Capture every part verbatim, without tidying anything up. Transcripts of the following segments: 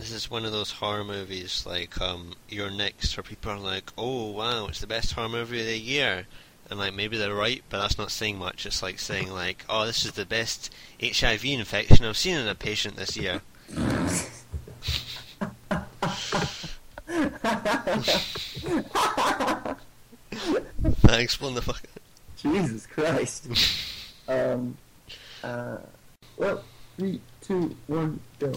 This is one of those horror movies like um, You're Next, where people are like, oh wow, it's the best horror movie of the year. And like maybe they're right, but that's not saying much. It's like saying like, oh, this is the best H I V infection I've seen in a patient this year. Thanks, what the fuck? Jesus Christ. um, uh, well, three, two, one, go.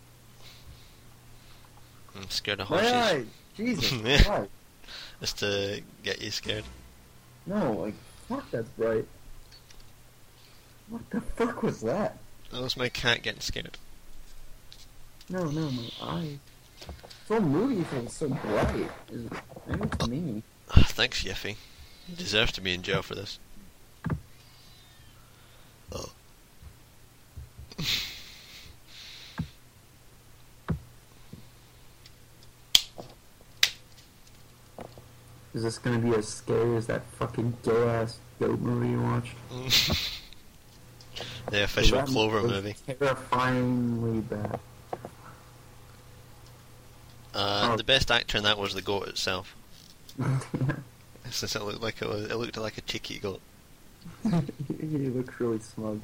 I'm scared of My horses. eye! Jesus Yeah. Christ. Just to get you scared. No, like, fuck, that's bright. What the fuck was that? That was my cat getting scared. No, no, my eye. This whole movie feels so bright. Is it, maybe it's me. Thanks, Yiffy. You deserve to be in jail for this. Oh. Is this gonna be as scary as that fucking gay-ass goat movie you watched? The official That Clover was movie. Terrifyingly bad. Uh, Oh. The best actor in that was the goat itself. Since it looked like it was, it looked like a cheeky goat. He looks really smug.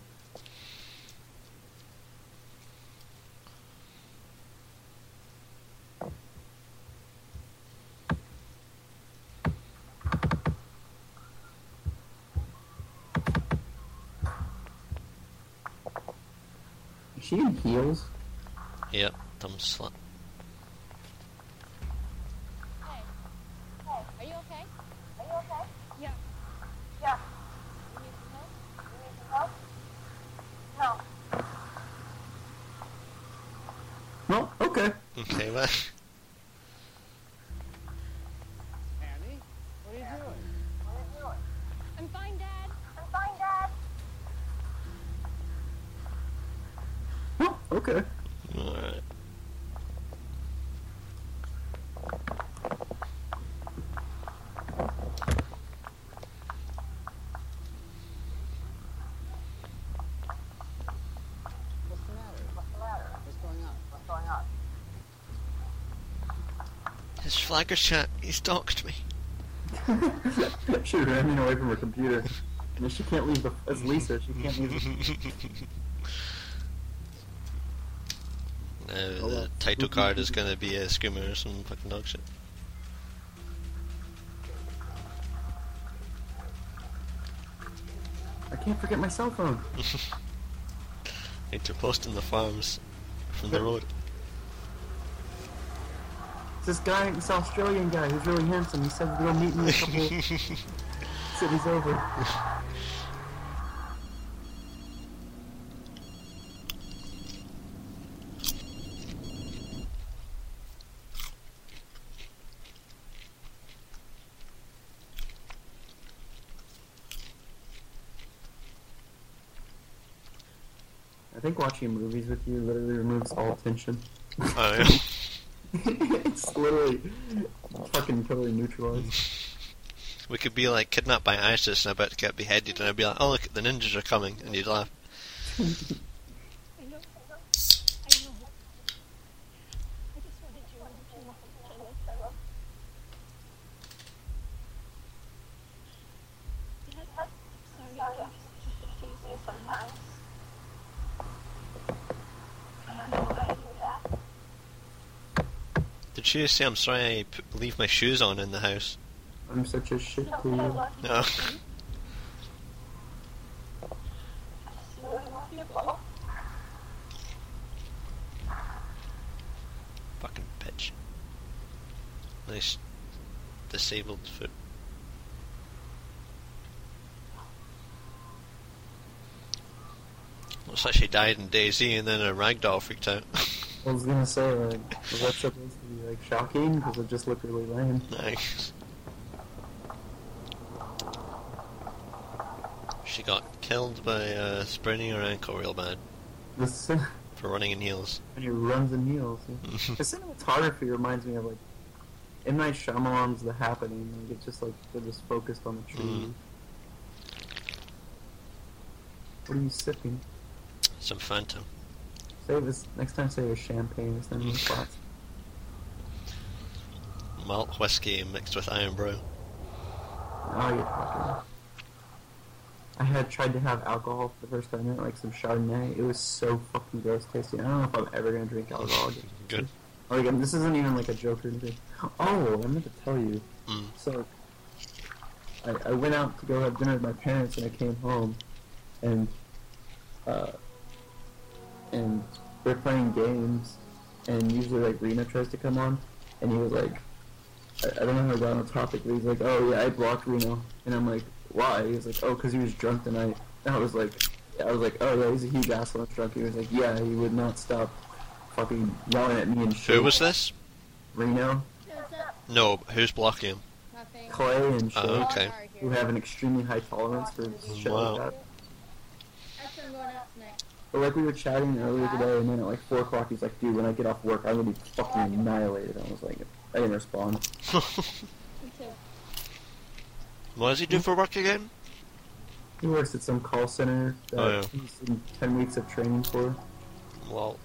Is she in heels? Yep, dumb slut. Hey. Hey. Are you okay? Are you okay? Yeah. Yeah. You need some help? You need some help? No. No? Okay. Okay, well. Annie, what are you doing? What are you doing? I'm fine, Dad. I'm fine, Dad. No? Okay. Alright. What's the matter? What's the matter? What's going on? What's going on? His flagger chat, he stalked me. She ran me away from her computer. And she can't leave the... As Lisa, she can't leave the... Uh, Oh, the well. title card is gonna be a screamer or some fucking dog shit. I can't forget my cell phone. Need to post in the farms from the road. It's this guy, this Australian guy who's really handsome. He said he'll meet me a couple cities over. I think watching movies with you literally removes all tension. Oh, yeah. It's literally fucking totally neutralized. We could be like kidnapped by ISIS and about to get beheaded, and I'd be like, "Oh look, the ninjas are coming," and you'd laugh. I know. I know. I know. I just wanted you to know how much I love you. Dad, sorry, I can confuse you sometimes. I don't know how to do that. Did she say I'm sorry I p- leave my shoes on in the house? I'm such a shit No, to but I you. love you. No. I just really want you both. Fucking bitch. Nice disabled foot. Looks like she died in Daisy and then a ragdoll freaked out. I was gonna say, like, was that supposed to be, like, shocking? Because it just looked really lame. Nice. She got killed by uh, spraining her ankle real bad The cin- for running in heels. when he runs in heels. Yeah. The cinematography reminds me of, like, M. Night Shyamalan's The Happening. Like, it's just, like, they're just focused on the tree. Mm. What are you sipping? Some Phantom. Save us next time. Save us champagne instead of the spots. Malt whiskey mixed with iron brew. Oh, you're fucking. I had tried to have alcohol for the first time, like some Chardonnay. It was so fucking gross tasting. I don't know if I'm ever gonna drink alcohol again. Good. Like, um, this isn't even like a joke or anything. Oh, I meant to tell you. Mm. So, I, I went out to go have dinner with my parents, and I came home, and uh, and we're playing games, and usually like Reno tries to come on, and he was like, I, I don't know how to go on the topic, but he's like, oh yeah, I blocked Reno, and I'm like, why? He was like, oh, because he was drunk tonight. And I was like, I was like, oh yeah, he's a huge asshole. He's drunk. He was like, yeah, he would not stop fucking yelling at me and shit. Who was this? Reno, What's up? No, who's blocking him? Nothing. Clay, and Shay, Oh, okay. who have an extremely high tolerance for shit Wow. like that. Actually, I'm going out tonight. But like we were chatting earlier today, and then at like four o'clock, he's like, dude, when I get off work, I'm gonna be fucking annihilated. I was like, I didn't respond. Me too. What does he do for work again? He works at some call center that Oh, yeah. he's in ten weeks of training for. Well,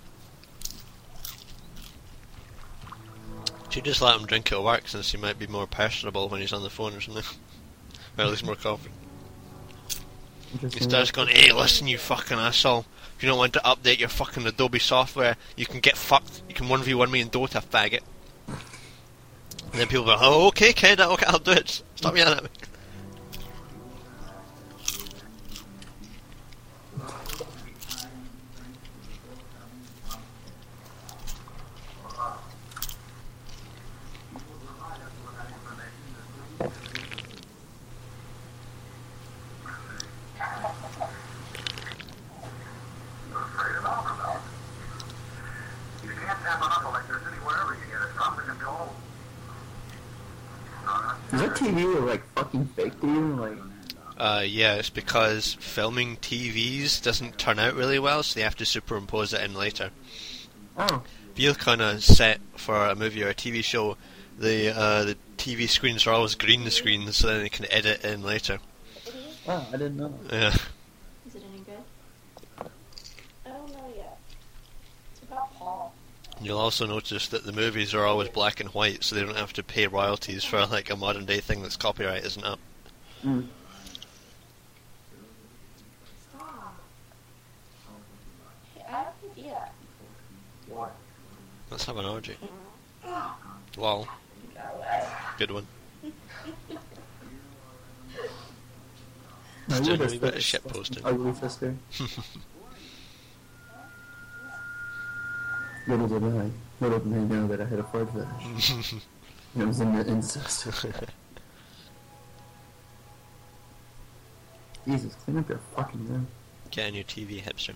should just let him drink at work since he might be more personable when he's on the phone or something. Or at least more confident. He Interesting. starts going, hey, listen, you fucking asshole. If you don't want to update your fucking Adobe software, you can get fucked. You can one v one me in Dota, faggot. And then people go, oh, okay, kid, okay, I'll do it. Stop yelling at me. Is that T V like fucking fake to you? Like, Uh, yeah, it's because filming T Vs doesn't turn out really well, so they have to superimpose it in later. oh, If you're kind of set for a movie or a T V show, the uh, the T V screens are always green screens, so then they can edit in later. oh, I didn't know. Yeah. Is it any good? I don't know yet. It's about Paul. You'll also notice that the movies are always black and white, so they don't have to pay royalties for like a modern day thing that's copyright isn't up. Mm. Stop. Hey, I have an idea. Let's have an orgy. Lol. Good one. My Just doing a little wee bit of sister- shit posting. Ugly sister. Little did I, little did they know that I had a fart fetish. It was in the incest. Jesus, clean up your fucking room. Get a new T V, hipster.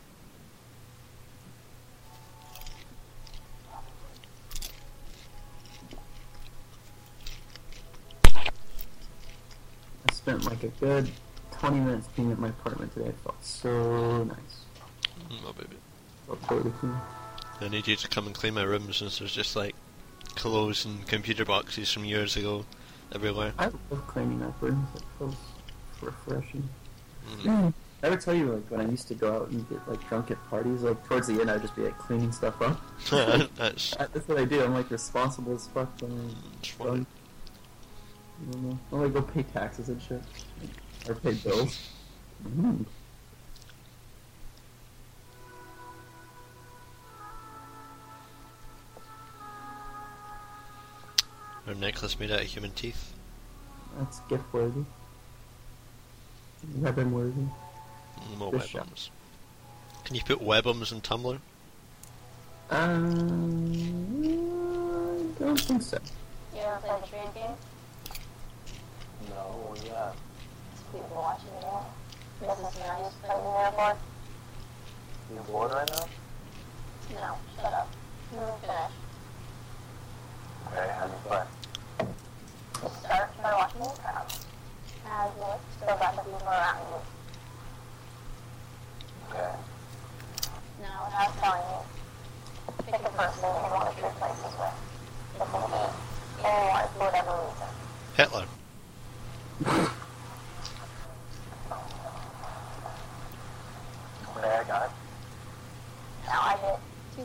I spent like a good twenty minutes cleaning up my apartment today. It felt so nice. Mm, oh, baby. Felt totally clean. I need you to come and clean my room since there's just like clothes and computer boxes from years ago everywhere. I love cleaning up rooms. It feels refreshing. Mm. I ever tell you like when I used to go out and get like drunk at parties, like towards the end I'd just be like cleaning stuff up. That's, That's what I do. I'm like responsible as fuck when I'm that's funny. drunk. I don't know. I like go pay taxes and shit. Or pay bills. Mm. Or necklace made out of human teeth. That's gift worthy. Weapon worthy. Mm, More Good shot. webums. Can you put webums in Tumblr? Um, I don't think so. You ever play the train game? No, yeah. It's people watching it all. Missus and I used to play in the airport. You bored right now? No, shut up. No, finish. Okay, how do you play? Start by watching the crowd. As you look, still got the people around you. Okay. Now, without telling you, pick a person you want to trade places with. It can be anyone for whatever reason. Hitler. Okay, I got it. Now, I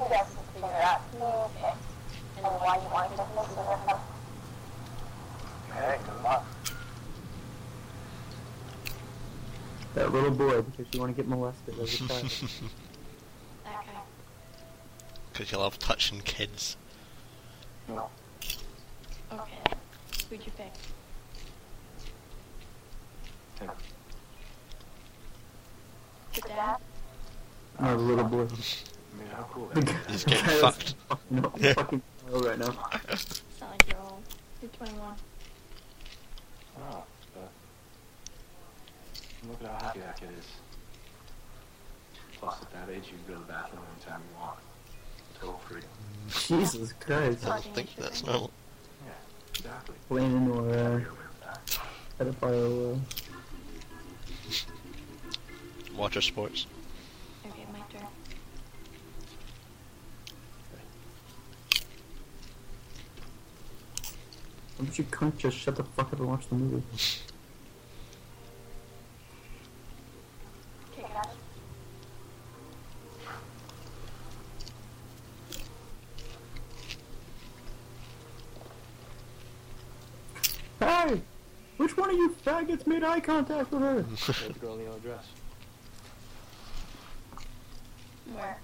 you guys can figure it out who you picked and why you wanted to mix it with them. Okay, good luck. That little boy, because you want to get molested as a child. That guy. Because you love touching kids. No. Okay. Who'd you pick? Him. Your dad? No, the little boy. I mean, how cool The that guy- is. He's the getting guy that's fucked. fucking up Yeah. fucking child right now. It's not like you're old. You're twenty-one. Oh, but look at how happy that kid is. Plus, at that age, you can go to the bathroom anytime you want. Total freedom. Jesus Christ. I don't think that's normal. Yeah, exactly. Planning or uh, You're aware of that. pedophile. Uh, Water sports. Okay, my turn. why don't you cunt just shut the fuck up and watch the movie? Okay, guys. Hey! Which one of you faggots made eye contact with her? There's the girl in the yellow dress. Where?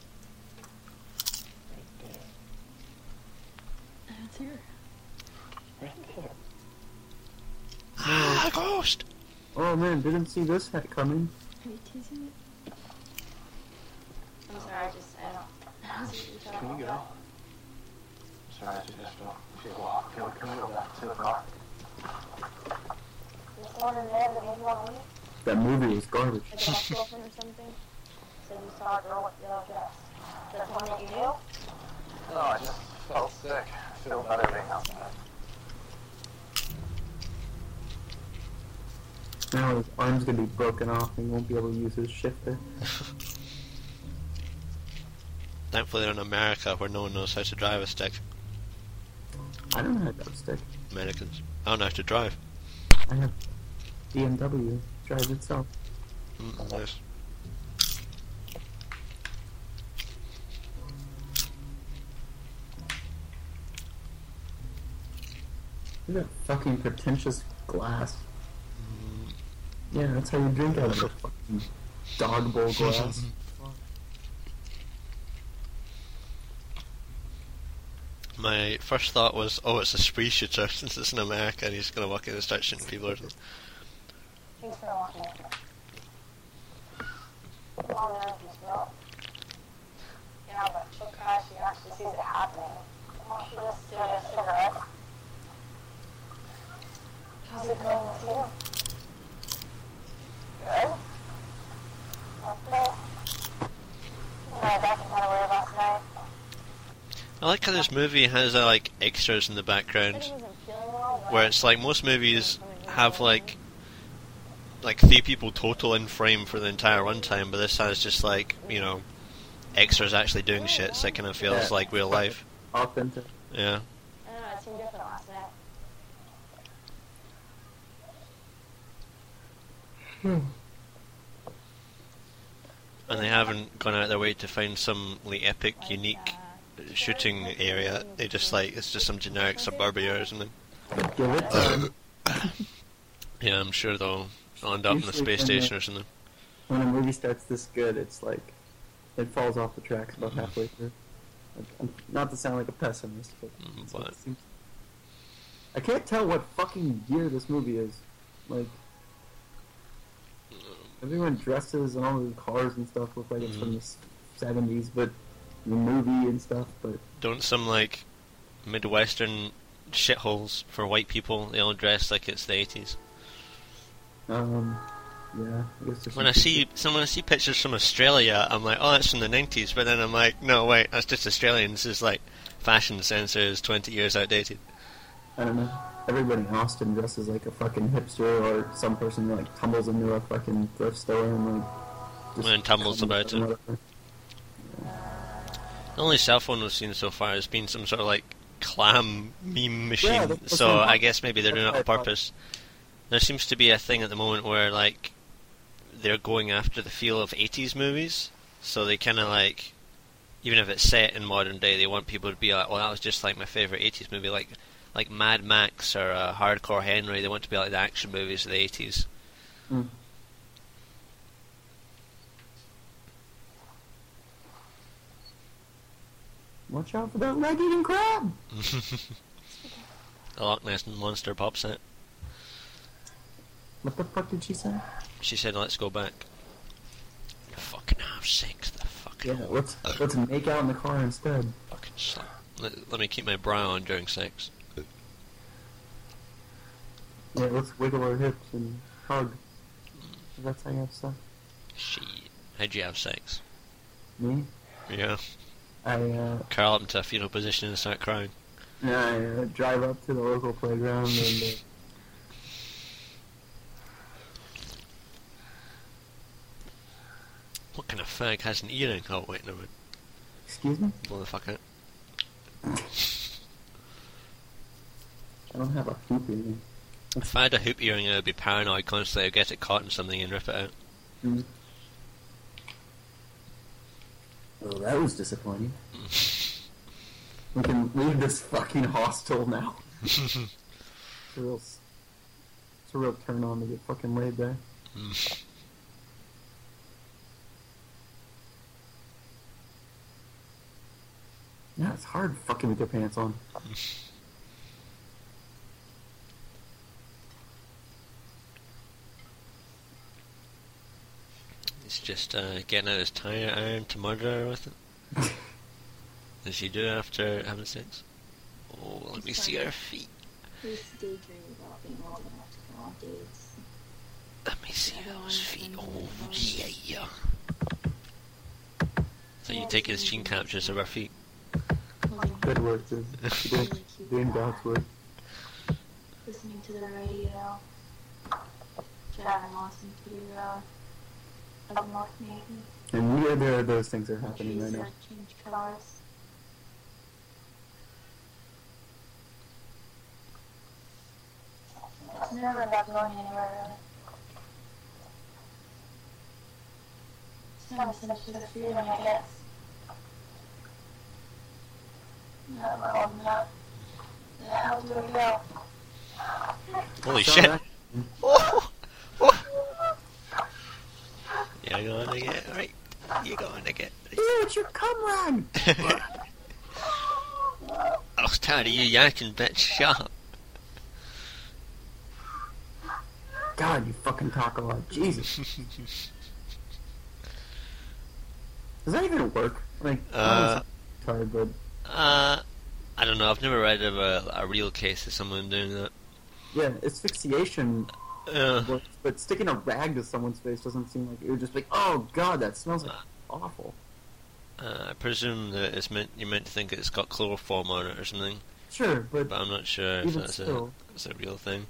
Right there. That's here. Right there. Ah, a ghost! Oh man, didn't see this hat coming. Are you teasing me? I'm sorry, I just, I don't. I don't see what you're talking Can we go? about. Sorry, I just don't feel well. Can we, can we go back to the car? There's someone in there that made you want to leave? That movie was garbage. Like an ex-girlfriend or something? Said you saw a girl with yellow dress. Is that someone that you knew? No, I just felt sick. I feel better being outside. Now his arm's gonna be broken off and he won't be able to use his shifter. Thankfully they're in America where no one knows how to drive a stick. I don't know how to drive a stick. Americans. I don't know how to drive. I have B M W. Drives itself. Mm, nice. Look at that fucking pretentious glass. Yeah, that's how you drink out of a fucking dog bowl glass. My first thought was, oh, it's a spree shooter since it's in America and he's going to walk in and start shooting people or something. Thanks for watching it. Long energy still. Yeah, but she'll cry. She actually sees it happening. Why don't you just do a cigarette? How's it going with you? Good? Okay. My back is kind of weird last night. I like how this movie has uh, like extras in the background, where it's like most movies have like like three people total in frame for the entire runtime, but this has just like, you know, extras actually doing shit, so it kind of feels Yeah. like real life. Authentic. Yeah. I don't know, it seemed different last night. And they haven't gone out of their way to find some like epic, unique shooting area. They just like it's just some generic suburbia or something. Give it time. Yeah, I'm sure they'll they'll end up in the Usually space when station they- or something. When a movie starts this good, it's like it falls off the tracks about halfway through. Like, I'm- not to sound like a pessimist, but, Mm, that's what but- it seems. I can't tell what fucking year this movie is. Like everyone dresses and all the cars and stuff look like it's from the seventies, but the movie and stuff. But Don't some like Midwestern shitholes for white people? They all dress like it's the eighties. um, yeah. I guess there's When I some see some when I see pictures from Australia, I'm like, oh, that's from the nineties. But then I'm like, no, wait, that's just Australians. It's like fashion sense is twenty years outdated. I don't know. Everybody in Austin dresses like a fucking hipster, or some person that, like tumbles into a fucking thrift store and like just And tumbles comes about and it. whatever. The only cell phone we've seen so far has been some sort of like clam meme machine. Yeah, that's- that's so what I'm- I guess maybe they're doing it on that's what I thought. purpose. There seems to be a thing at the moment where like they're going after the feel of eighties movies. So they kind of like even if it's set in modern day, they want people to be like, "Well, that was just like my favorite eighties movie," like like Mad Max or uh, Hardcore Henry. They want to be like the action movies of the eighties. Mm. Watch out for that leg-eating crab! The Loch Ness Monster pops out. What the fuck did she say? She said, "Let's go back." Fucking have sex, the fucking Yeah, let's let's make out in the car instead. fucking slut. Let, let me keep my bra on during sex. Yeah, let's wiggle our hips and hug. That's how you have sex. Shit. How'd you have sex? Me? Yeah. I uh, Curl up into a fetal position and start crying. I uh, drive up to the local playground and. Uh, What kind of fag has an earring? Oh, wait, no. excuse me? Blow the fuck out. I don't have a hoop earring. If I had a hoop earring, I would be paranoid constantly. I'd get it caught in something and rip it out. Mm. Well, that was disappointing. We can leave this fucking hostel now. It's a real, s- it's a real turn on to get fucking laid there. Mm. Yeah, it's hard fucking with your pants on. He's just uh, getting out his tire iron to murder her with it. Does she do it after having sex? Oh, let me see her feet. Who's daydreaming about being old enough to go on dates? Let me see those feet. Oh, yeah, yeah. So you take his screen captures of her feet. Good work, dude. You're doing, doing God's work. Listening to the radio. Driving Austin to the road. Up north, maybe. And yeah, there are those things that are happening right Trees now. that change colors. It's never about going anywhere, really. It's not essentially the freedom, I guess. Not my old enough. The hell do we go? Holy Saw shit! that? Oh, oh. You're going to get right. You're going to get right. Ew, it's your cum rag! I was tired of you yakking, bitch. Shut up. God, you fucking talk a lot. Jesus. Does that even work? Like, Uh, I'm tired, but Uh, I don't know. I've never read of a, a real case of someone doing that. yeah, asphyxiation Uh, works, but sticking a rag to someone's face doesn't seem like it would just be like, oh god, that smells like awful. uh, I presume that it's meant you're meant to think it's got chloroform on it or something, Sure, but but I'm not sure if even that's a, still, that's a real thing.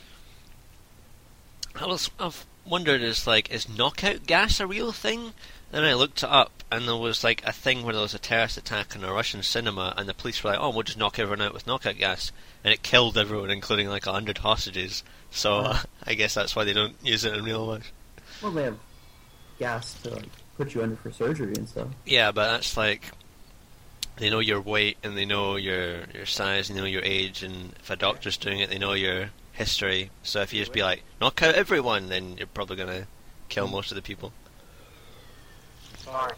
I was, I've wondered, is like, is knockout gas a real thing? Then I looked it up, and there was like a thing where there was a terrorist attack in a Russian cinema, and the police were like, "Oh, we'll just knock everyone out with knockout gas," and it killed everyone, including like a hundred hostages. So uh, I guess that's why they don't use it in real life. well, they have gas to like put you under for surgery and stuff. Yeah, but that's like, they know your weight and they know your your size, they know your age, and if a doctor's doing it, they know your history. So if you just be like, knock out everyone, then you're probably gonna kill most of the people. Sorry.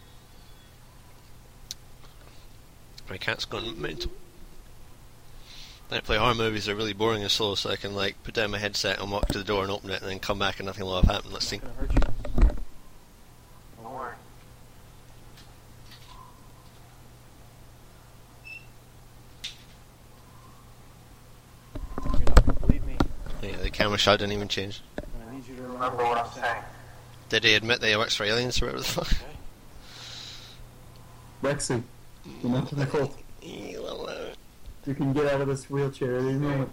My cat's gone mental. I play horror movies, they're really boring and slow, so I can like put down my headset and walk to the door and open it and then come back and nothing will have happened. Let's see. It's gonna hurt you. Don't worry. You're not gonna believe me. Yeah, the camera shot didn't even change. And I need you to Remember what I'm saying. Did he admit that he works for aliens or whatever the fuck? Lexi, you're not in the cult. You can get out of this wheelchair at any moment.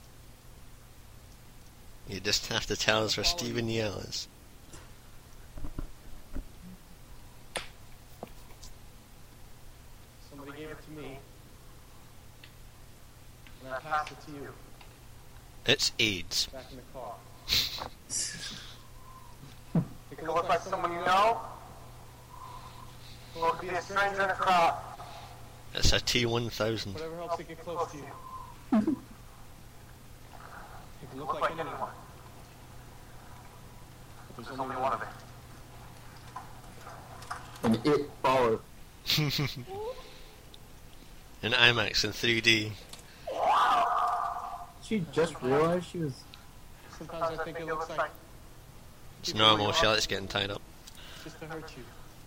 You just have to tell us where Stephen Yell is. Somebody gave it to me. And I passed it to you. It's AIDS. Back in the car. It could look like someone you know. Well, it could be a stranger in a crowd. It's a T one thousand. Whatever helps it get close to you. It can look like anyone. But there's only one of it. And it followed. In IMAX in three D. She just realized she was. Sometimes I think it looks like It's normal, Charlotte's getting tied up. just to hurt you.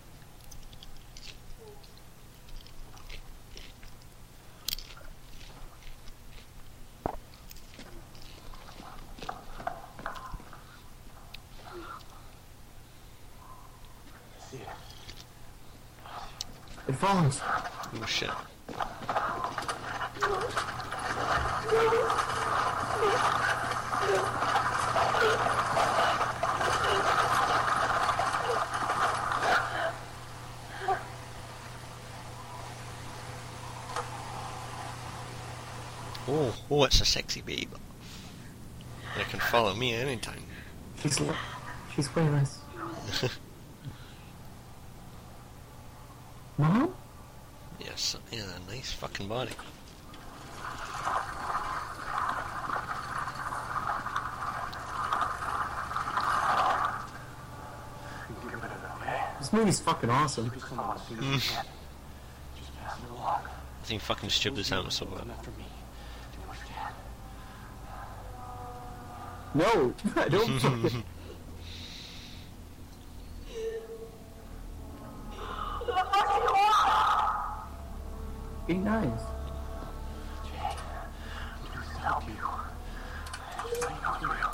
See it. It follows. Oh shit. Oh, oh, it's a sexy babe. It can follow me anytime. She's she's famous. Mom? Yes, yeah, a nice fucking body. Get rid of it, okay? This movie's fucking awesome. Just come on as soon as you can. Just pass it along. I think fucking stupid sounds so bad. Come after me. Do what you can. No, I don't fucking. Be nice. Jay, I'm doing this to help you. Just so you know it's real.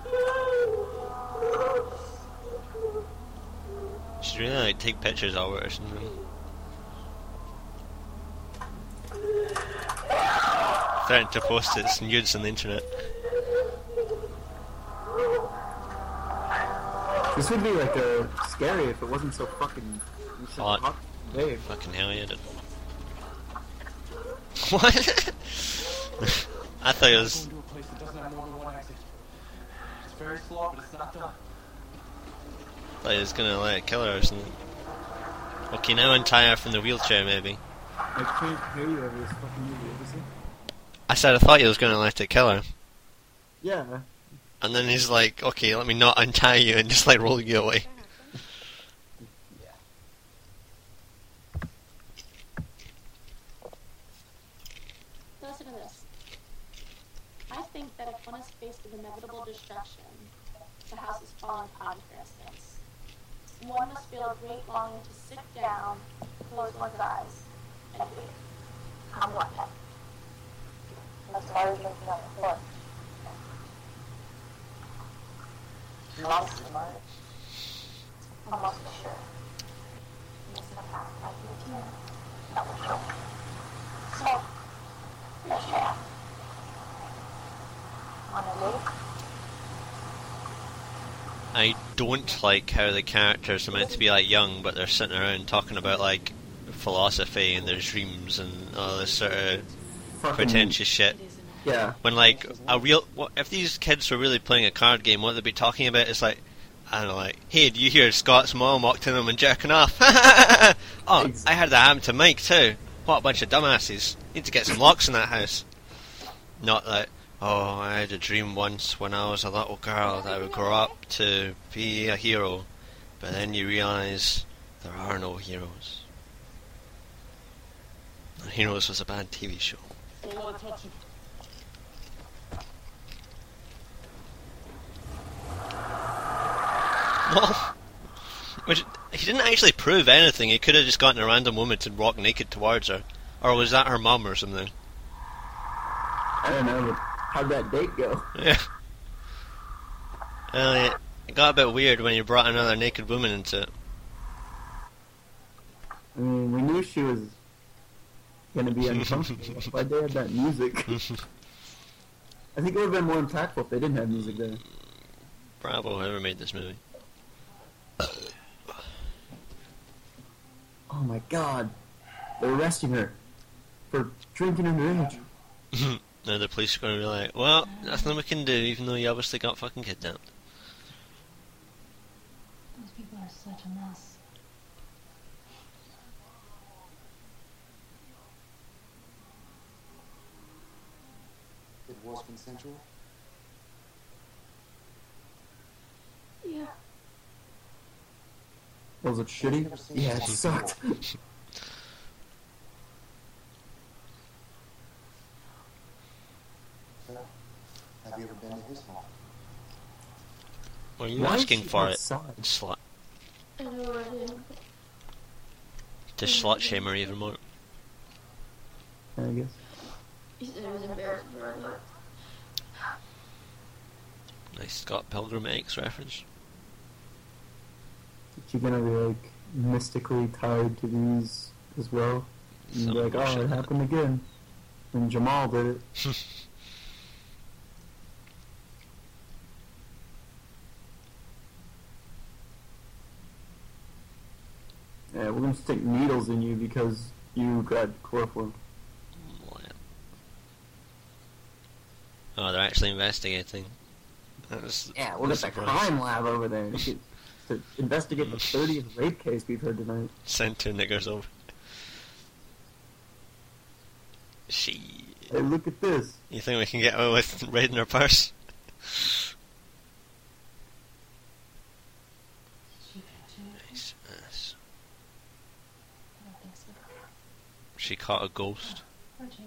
She's really like take pictures of it or something. Threatening to post its nudes on the internet. This would be like a scary if it wasn't so fucking so Hot. hot. Babe. Fucking hell yeah, dude. What? I thought it was. Going to a place that doesn't have more than one exit. It's very slow, but it's not done. Thought he was gonna let it kill her or something. Okay, now untie her from the wheelchair, maybe. I can't hear you over this fucking movie. Ever see? I said I thought he was gonna let it kill her. Yeah. And then he's like, okay, let me not untie you and just like roll you away. Listen to this. I think that if one is faced with inevitable destruction, the house is falling apart, for instance, one must feel a great longing to sit down, close one's eyes, and wait. I'm what? That's why we're drinking on the floor. Lost smart. Almost sure. It's the fact like you can. That was sure. So, let's share. On a date? I don't like how the characters are meant to be like young, but they're sitting around talking about like philosophy and their dreams and all this sort of Fucking. pretentious shit. Yeah. When like a real, what, if these kids were really playing a card game, what they'd be talking about is like, I don't know, like, hey, do you hear Scott's mom walked in and jerking off? Oh, I heard that happened to Mike too. What a bunch of dumbasses. Need to get some locks in that house. Not like, oh, I had a dream once when I was a little girl that I would grow up to be a hero. But then you realise there are no heroes. And Heroes was a bad T V show. Don't let it touch you. Well, which, he didn't actually prove anything. He could have just gotten a random woman to walk naked towards her. Or was that her mum or something? I don't know, but how'd that date go? Yeah. Well, it, it got a bit weird when you brought another naked woman into it. I mean, we knew she was gonna be uncomfortable. That's why they had that music. I think it would have been more impactful if they didn't have music there. Bravo, whoever made this movie. Oh my god. They're arresting her for drinking underage. Now the police are going to be like, well, nothing we can do, even though you obviously got fucking kidnapped. Those people are such a mess. consensual? Yeah. Was it shitty? Yeah, it sucked. So, have you ever been to his home? Were you Why is asking she for it? outside? Slut. I know what I did. To slut shame her even more. I guess. He said it was embarrassing for her. Nice Scott Pilgrim X reference. You're gonna be like mystically tied to these as well. And Some be like, oh, bullshit. it happened again. And Jamal did it. Yeah, we're gonna stick needles in you because you got chloroform. Oh, they're actually investigating. That was, Yeah, we'll was get the surprised. crime lab over there to, to investigate the thirtieth rape case we've heard tonight. Send two niggers over. She. Hey, look at this. You think we can get away with raiding her purse? Nice ass. I don't think so. She caught a ghost. Poor Jamie.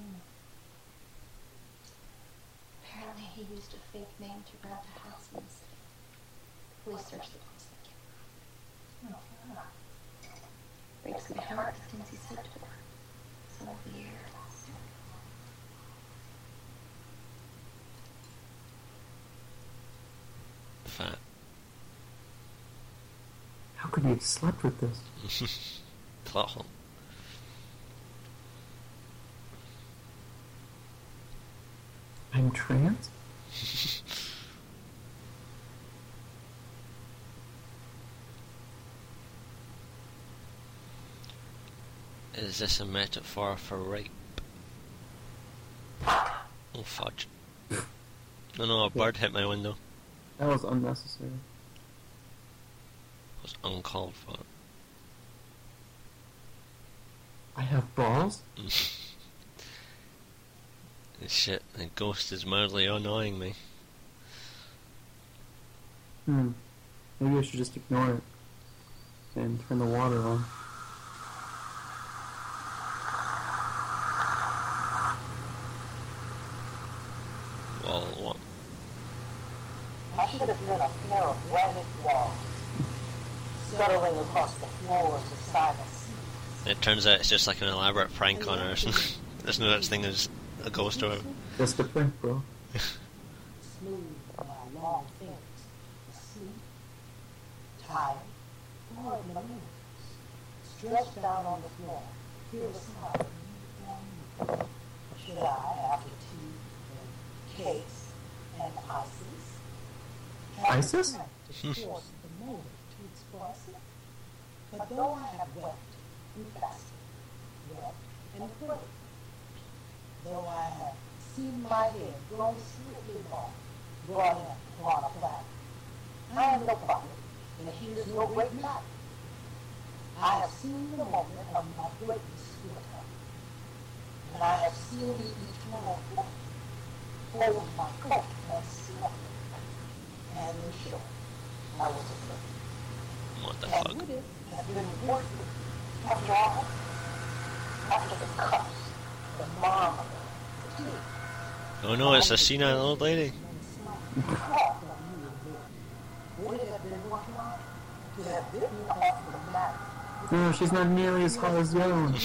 Apparently he used a fake name to rent a house in the city. Police searched the place again. Oh, wow. Breaks my heart the things he said to her. So weird. Fat. How could you have slept with this? Plot hole. I'm trans? Is this a metaphor for rape? Oh fudge. No, no, a bird hit my window. That was unnecessary. It was uncalled for. I have balls? Shit, the ghost is mildly annoying me. Hmm. Maybe I should just ignore it. And turn the water on. Well, what? I should have been a pair of granite walls, scuttling across the floors of silence. It turns out it's just like an elaborate prank on her. There's no such thing as a ghost or whatever. Just a prank, bro. Smooth my long fingers, asleep, tired, bored in the moon, stretched out on the floor, feel the smile. Should I, after tea and cakes and ices, have ISIS? the strength to force the moment to express it? But though I have wept and fasted, wept and prayed, though I have seen my head grow slightly long, brought in upon a platter, I am no prophet, and here's no great matter. I have seen the moment of my greatness will come, and I have seen the eternal light hold my coat and slumber, and in short, I was afraid. What the And fuck? would it have been worth it, after all, after the cuffs, the marmalade, the tea, Oh no, it's a senile old lady. would it have been worthwhile to have bitten off the matter, No, she's not nearly as hot as the other one. to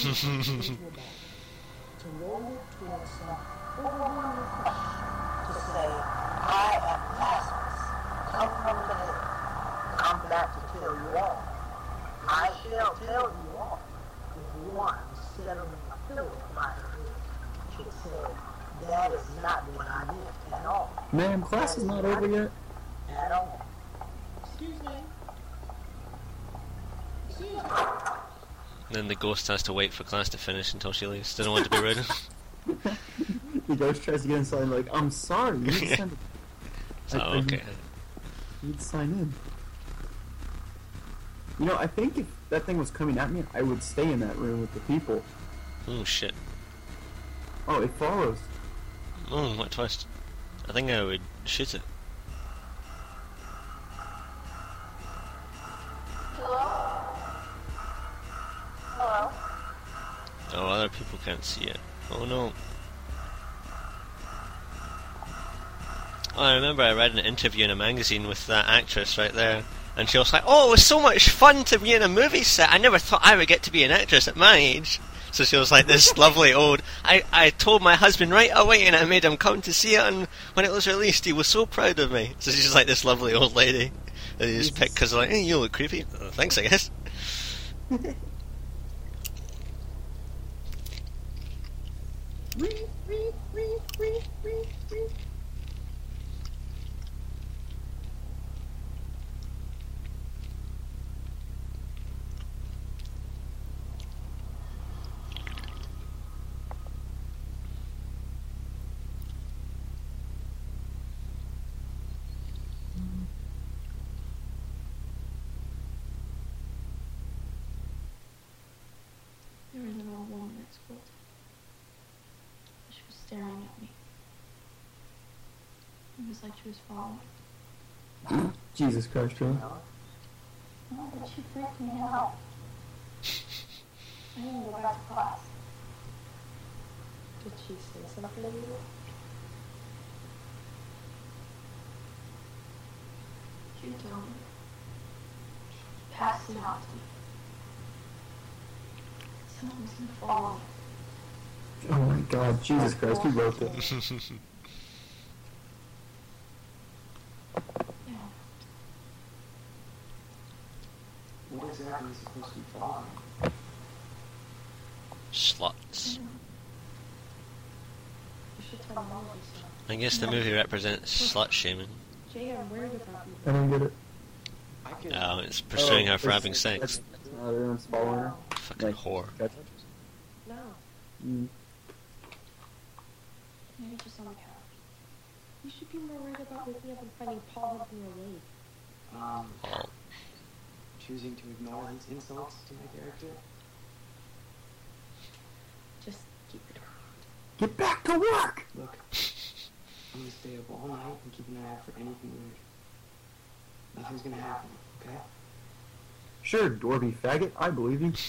roll it towards some overwhelming crush, to say, I am Lazarus, come from the dead, come back to tell you all. I shall tell you all, if one settling a pillow by her head should say, that is not what I meant at all, Man, class is not over yet. at all. Excuse me. Excuse me. Then the ghost has to wait for class to finish until she leaves. Doesn't want to be rude. The ghost tries to get inside, like, I'm sorry, you need to send it. So, I- I- okay. You need to sign in. You know, I think if that thing was coming at me, I would stay in that room with the people. Oh shit. Oh, it follows. Oh, what twist. I think I would shoot it. Hello? Hello? Oh, other people can't see it. Oh no. Oh, I remember I read an interview in a magazine with that actress right there, and she was like, "Oh, it was so much fun to be in a movie set. I never thought I would get to be an actress at my age." So she was like this lovely old. I, I told my husband right away, and I made him come to see it. And when it was released, he was so proud of me. So she's like this lovely old lady that he just picked because like, "Hey, you look creepy." Oh, thanks, I guess. There was an old woman at school. She was staring at me. It was like she was following. Jesus Christ, really? No, but she freaked me out. I didn't go back to class. Did she say something to you? She told me. Pass it on to me. Someone was gonna follow me. Oh my God, Jesus Christ, who wrote this? Yeah. What exactly is supposed to be following? Sluts. You should tell Mom this. I guess the movie represents slut shaming. Jay, I'm worried about you. I don't get it. I can. Oh, it's pursuing Oh, her for it's- having sex. That's, that's not everyone's following her. Fucking Like, whore. That's, No. mm, Maybe just on the couch. You should be more worried about waking up and finding Paul hugging your leg. Um, Oh. choosing to ignore his insults to my character. Just keep it. get back to work! Look, I'm gonna stay up all night and keep an eye out for anything weird. Nothing's gonna happen, okay? Sure, Dorby faggot, I believe you.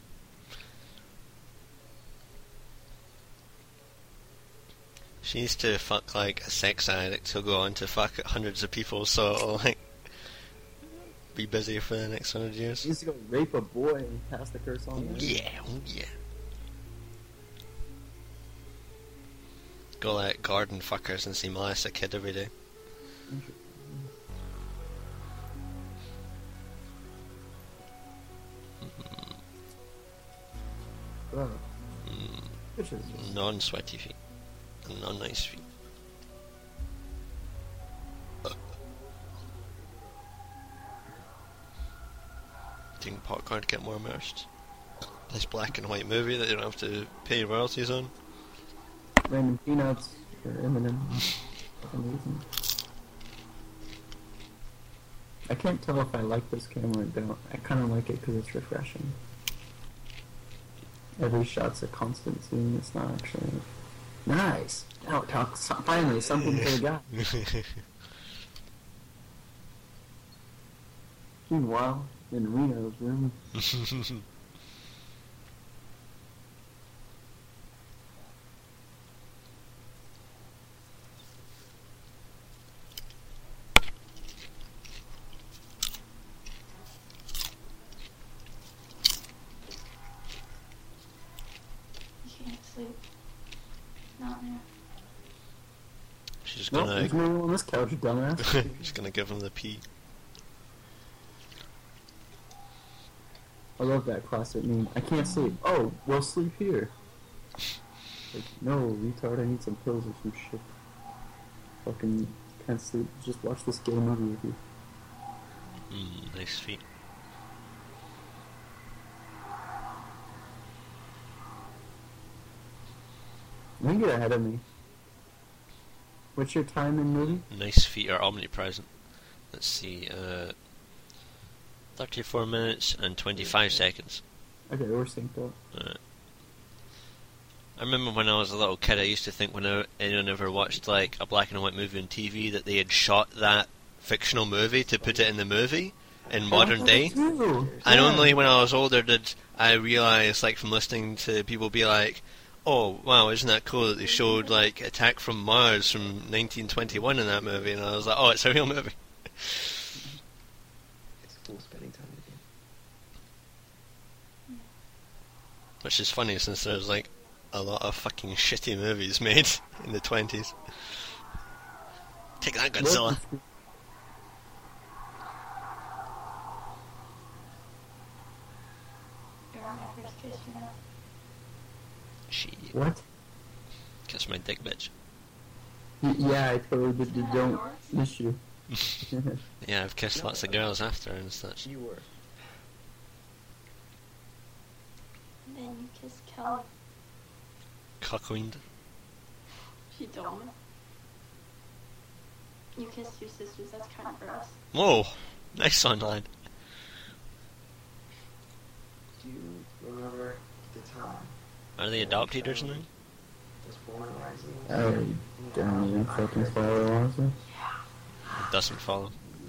She needs to fuck like a sex addict who'll go on to fuck hundreds of people, so it'll like be busy for the next hundred She years. needs to go rape a boy and pass the curse on. Oh to her. yeah, oh yeah. Go like garden fuckers and see molest a kid every day. Oh, Mm, bitches. non-sweaty feet. And non-nice feet. Taking popcorn to get more immersed. This black and white movie that you don't have to pay royalties on. Random peanuts or Eminem. Amazing. I can't tell if I like this camera or don't. I kind of like it because it's refreshing. Every shot's a constant zoom. It's not actually nice. Now it talks. Finally, something for the guy. Meanwhile, in Reno's room, You can't sleep. Not there. She's no, gonna there's no one on this couch, dumbass. she's gonna give him the pee. I love that classic meme. I can't sleep. Oh, well, sleep here. Like, no, retard, I need some pills or some shit. Fucking can't sleep. Just watch this gay movie with you. Mm, nice feet. You get ahead of me. What's your time in movie? Nice feet are omnipresent. Let's see, uh, thirty-four minutes and twenty-five seconds. Okay, we're synced up. Uh, I remember when I was a little kid, I used to think when anyone ever watched like a black and white movie on T V that they had shot that fictional movie to put it in the movie in modern day. Too. And Yeah. only when I was older did I realise, like from listening to people be like, "Oh wow, isn't that cool that they showed like Attack from Mars from nineteen twenty-one in that movie?" And I was like, "Oh, it's a real movie." It's cool spending time with you. Which is funny since there's like a lot of fucking shitty movies made in the twenties. Take that, Godzilla. You're my first kiss, you know. Shit. What? Kiss my dick, bitch. Y- yeah, I totally did, did, don't miss you. Yeah, I've kissed lots of girls after and such. You were. And then you kissed Kelly. Cuckold. She told me. You kissed your sisters, that's kind of gross. Whoa! Nice one, lad. Do you remember the time Are they adopted or something? was born rising? I don't even fucking follow, honestly. It doesn't follow.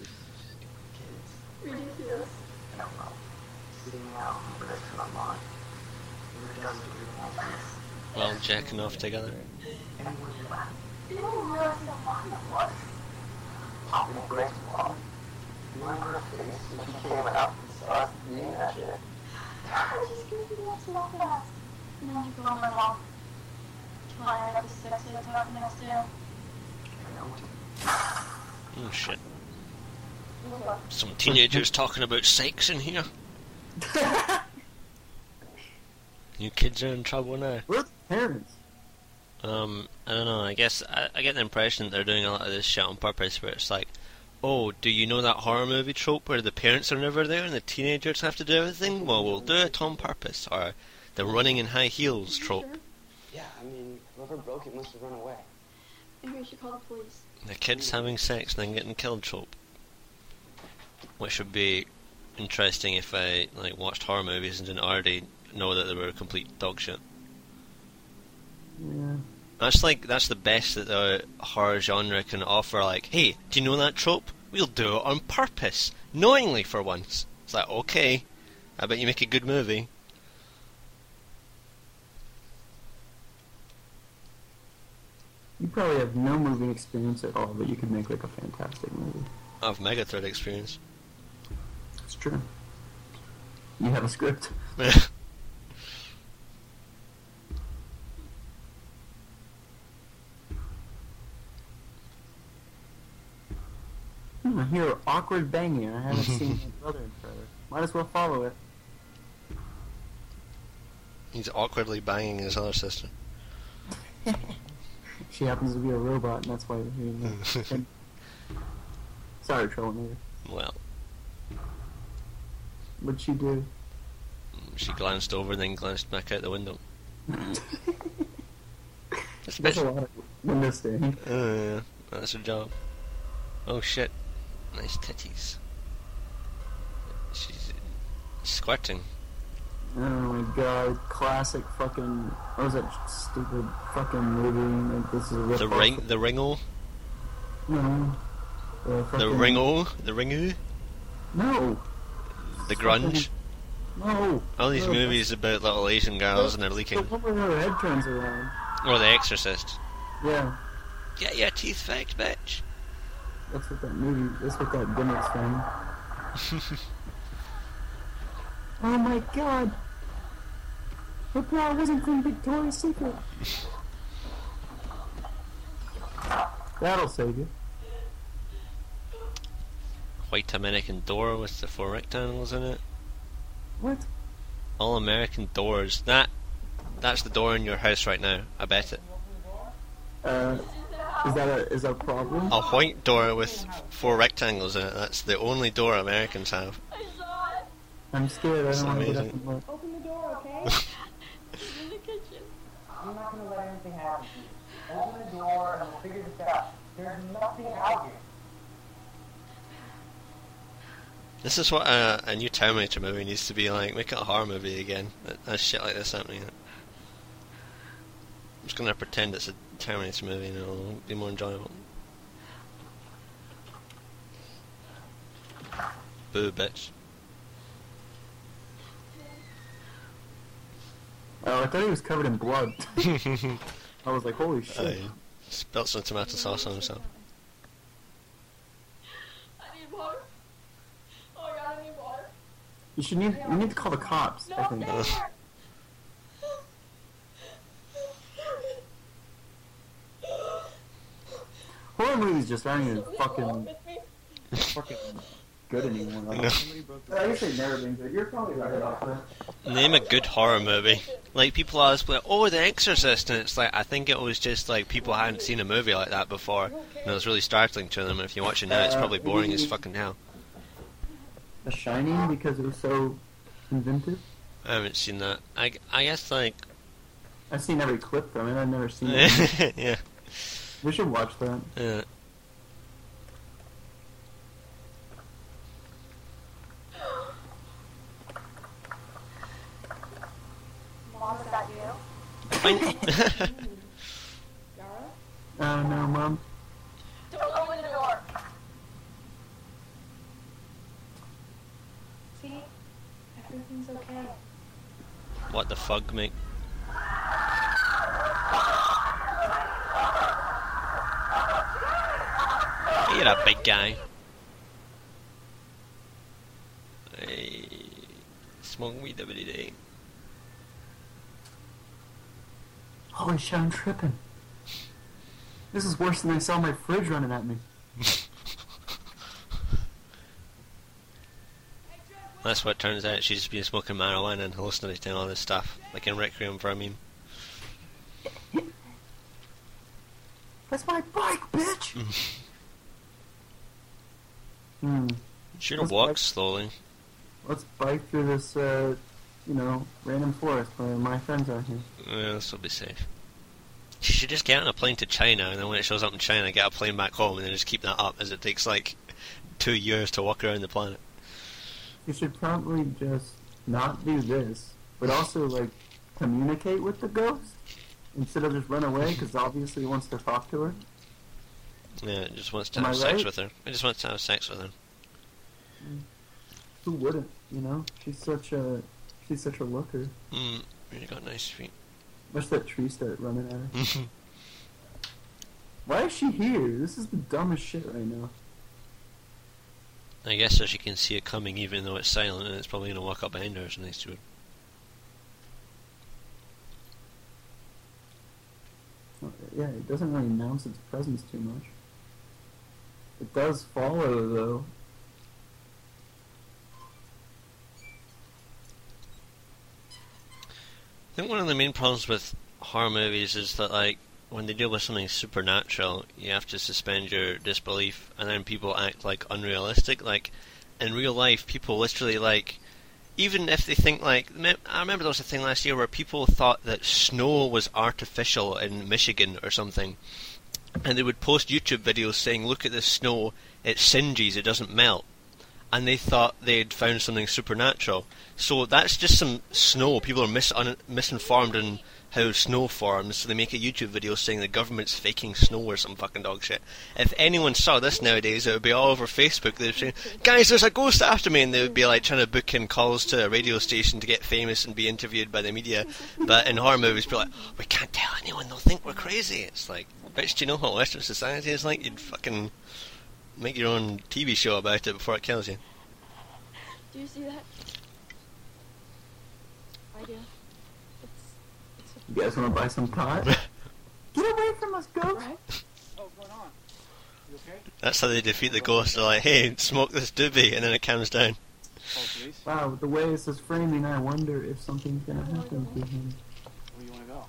Kids. Ridiculous. I don't know. Sitting out in the sunlight. We were just doing all this. Well, jacking off together. And we were laughing. You don't realize how fun it was. Popping a great ball. You remember her face when she came out and saw us eating that shit? I just couldn't do that so fast. And then you go on my mom. Till I had the sex ed talk next day. I know. Oh shit. Some teenagers talking about sex in here. You kids are in trouble now. Where's the parents? Um, I don't know, I guess I, I get the impression that they're doing a lot of this shit on purpose where it's like, oh, do you know that horror movie trope where the parents are never there and the teenagers have to do everything? Well, we'll do it on purpose. Or the running in high heels trope. Yeah, I mean, whoever broke it must have run away. Maybe we should call the police. The kids having sex and then getting killed trope. Which would be interesting if I like watched horror movies and didn't already know that they were complete dog shit. Yeah. That's like that's the best that the horror genre can offer. Like, hey, do you know that trope? We'll do it on purpose, knowingly for once. It's like, okay, I bet you make a good movie. You probably have no movie experience at all, but you could make like a fantastic movie. I have mega threat experience. It's true. You have a script. Hmm, I hear awkward banging. I haven't seen my brother in forever. Might as well follow it. He's awkwardly banging his other sister. She happens to be a robot, and that's why you're hearing that. And- Sorry, troublemaker. Well, What'd she do? she glanced over and then glanced back out the window. That's a That's bit. a lot of window staying. Uh, yeah, that's her job. Oh shit. Nice titties. She's squirting. Oh my god, classic fucking... What was that stupid fucking movie? Like, this is a rip The off. ring, the ringo, No. The, the fucking- ringo, the ringo, No! the grunge. No! All these No, movies about little Asian girls and they're The leaking. one where her head turns around. Or The Exorcist. Yeah. Get your teeth fixed, bitch. That's what that movie... That's what that gimmick's from. Oh my god! Her bra wasn't from Victoria's Secret! That'll save you. White American door with the four rectangles in it. What? All American doors. That, that's the door in your house right now. I bet it. Uh, is that a, is that a problem? A white door with four rectangles in it. That's the only door Americans have. I saw it. I'm scared, I That's don't want to get up amazing. and look. Open the door, okay? It's in the kitchen. I'm not gonna let anything happen to you. Open the door and we'll figure this out. There's nothing out here. This is what a, a new Terminator movie needs to be like. Make it a horror movie again. There's shit like this happening. just gonna pretend it's a Terminator movie and it'll be more enjoyable. Boo, bitch. Oh, I thought he was covered in blood. I I was like, holy shit. spilt some tomato sauce on himself. I need water. Oh my god, I need water. You should need you need to call the cops, I No, think. there. Horror movies just aren't even Something's wrong fucking with me. fucking good anymore. Like, No. I guess they've never been good. You're probably right about that. Name a good horror movie. Like, people always like, oh, The Exorcist, and it's like, I think it was just like people hadn't seen a movie like that before, and it was really startling to them, and if you watch it now, it's probably boring as fucking hell. The Shining, because it was so inventive. I haven't seen that. I, I guess, like, I've seen every clip from it. I've never seen it. yeah, We should watch that. yeah. Mom, is that you? Fine. Yara? Oh no, Mom. Don't open the door. See? Everything's okay. What the fuck, mate? You're a big guy. Hey, smoke weed every day. Holy shit, I'm tripping. This is worse than I saw my fridge running at me. That's what it turns out. She's just been smoking marijuana and hallucinating all this stuff, like in Requiem for a Meme. That's my bike, bitch! Hmm. Should Let's have walked bike- slowly. Let's bike through this, uh, you know, random forest where my friends are here. Yeah, this will be safe. She should just get on a plane to China, and then when it shows up in China, get a plane back home, and then just keep that up, as it takes like two years to walk around the planet. You should probably just not do this, but also, like, communicate with the ghost instead of just run away, because obviously he wants to talk to her. Yeah, it just wants to Am have I sex right? with her. It just wants to have sex with her. Who wouldn't, you know? She's such a, she's such a looker. Mm, really got nice feet. Watch that tree start running at her. Why is she here? This is the dumbest shit right now. I guess so she can see it coming, even though it's silent, and it's probably going to walk up behind her as next to her. Yeah, it doesn't really announce its presence too much. It does follow, though. I think one of the main problems with horror movies is that, like, when they deal with something supernatural, you have to suspend your disbelief, and then people act like unrealistic. Like, in real life, people literally, like, even if they think, like, me- I remember there was a thing last year where people thought that snow was artificial in Michigan or something, and they would post YouTube videos saying, look at this snow, it singes, it doesn't melt. And they thought they'd found something supernatural. So that's just some snow. People are mis- un- misinformed in how snow forms, so they make a YouTube video saying the government's faking snow or some fucking dog shit. If anyone saw this nowadays, it would be all over Facebook. They'd say, guys, there's a ghost after me, and they would be like trying to book in calls to a radio station to get famous and be interviewed by the media. But in horror movies, people are like, we can't tell anyone, they'll think we're crazy. It's like, bitch, do you know what Western society is like? You'd fucking make your own T V show about it before it kills you. Do you see that? I do. It's, it's You guys want to buy some pot? Get away from us, ghost! right. Oh, what's going on? You okay? That's how they defeat the ghost. They're like, hey, smoke this doobie, and then it calms down. Oh, police? Wow, with the way this is framing, I wonder if something's gonna happen to him. Where do you want to go?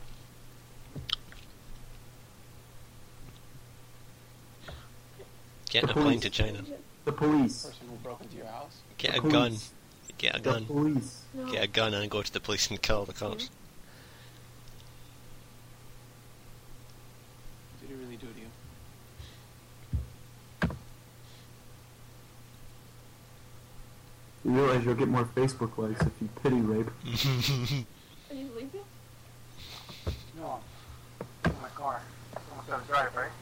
Get in a The plane police. to China. The police. Person who broke into your house? Get The a gun. police. Get a The gun. police. No. Get a gun and go to the police and kill the cops. Did he really do it to you? You realize you'll get more Facebook likes if you pity rape. Are you leaving? No. car. Someone's gonna drive, right?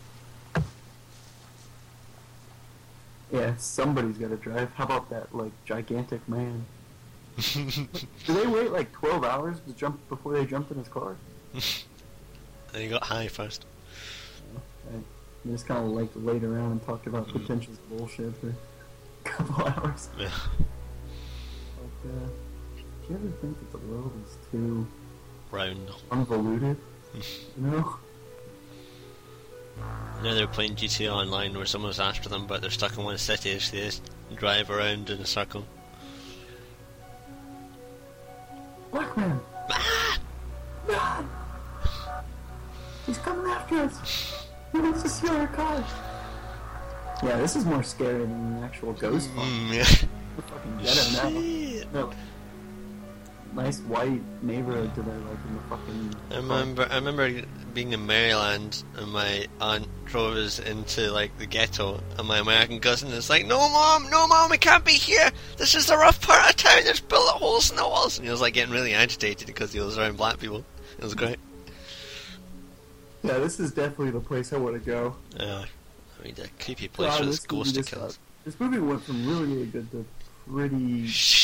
Yeah, somebody's got to drive. How about that, like, gigantic man? Do they wait like twelve hours to jump before they jumped in his car? And he got high first. I just kind of like laid around and talked about pretentious bullshit for a couple hours. Yeah. Like, uh, do you ever think that the world is too Round. convoluted? You know? Now they're playing G T A Online where someone's after them but they're stuck in one city, so they just drive around in a circle. Black man! Run! He's coming after us! He wants to steal our car! Yeah, this is more scary than the actual ghost one. Mm, yeah. We're fucking dead now. Shit. No. Nice white neighborhood to their, like, in the fucking... I remember, I remember being in Maryland and my aunt drove us into like the ghetto, and my American cousin is like, "No, mom, no, mom, we can't be here. This is the rough part of town. There's bullet holes in the walls." And he was like getting really agitated because he was around black people. It was great. Yeah, this is definitely the place I want to go. Yeah, I mean, the creepy place Wow, with this this ghost movie to just kill. got- This movie went from really, really good to pretty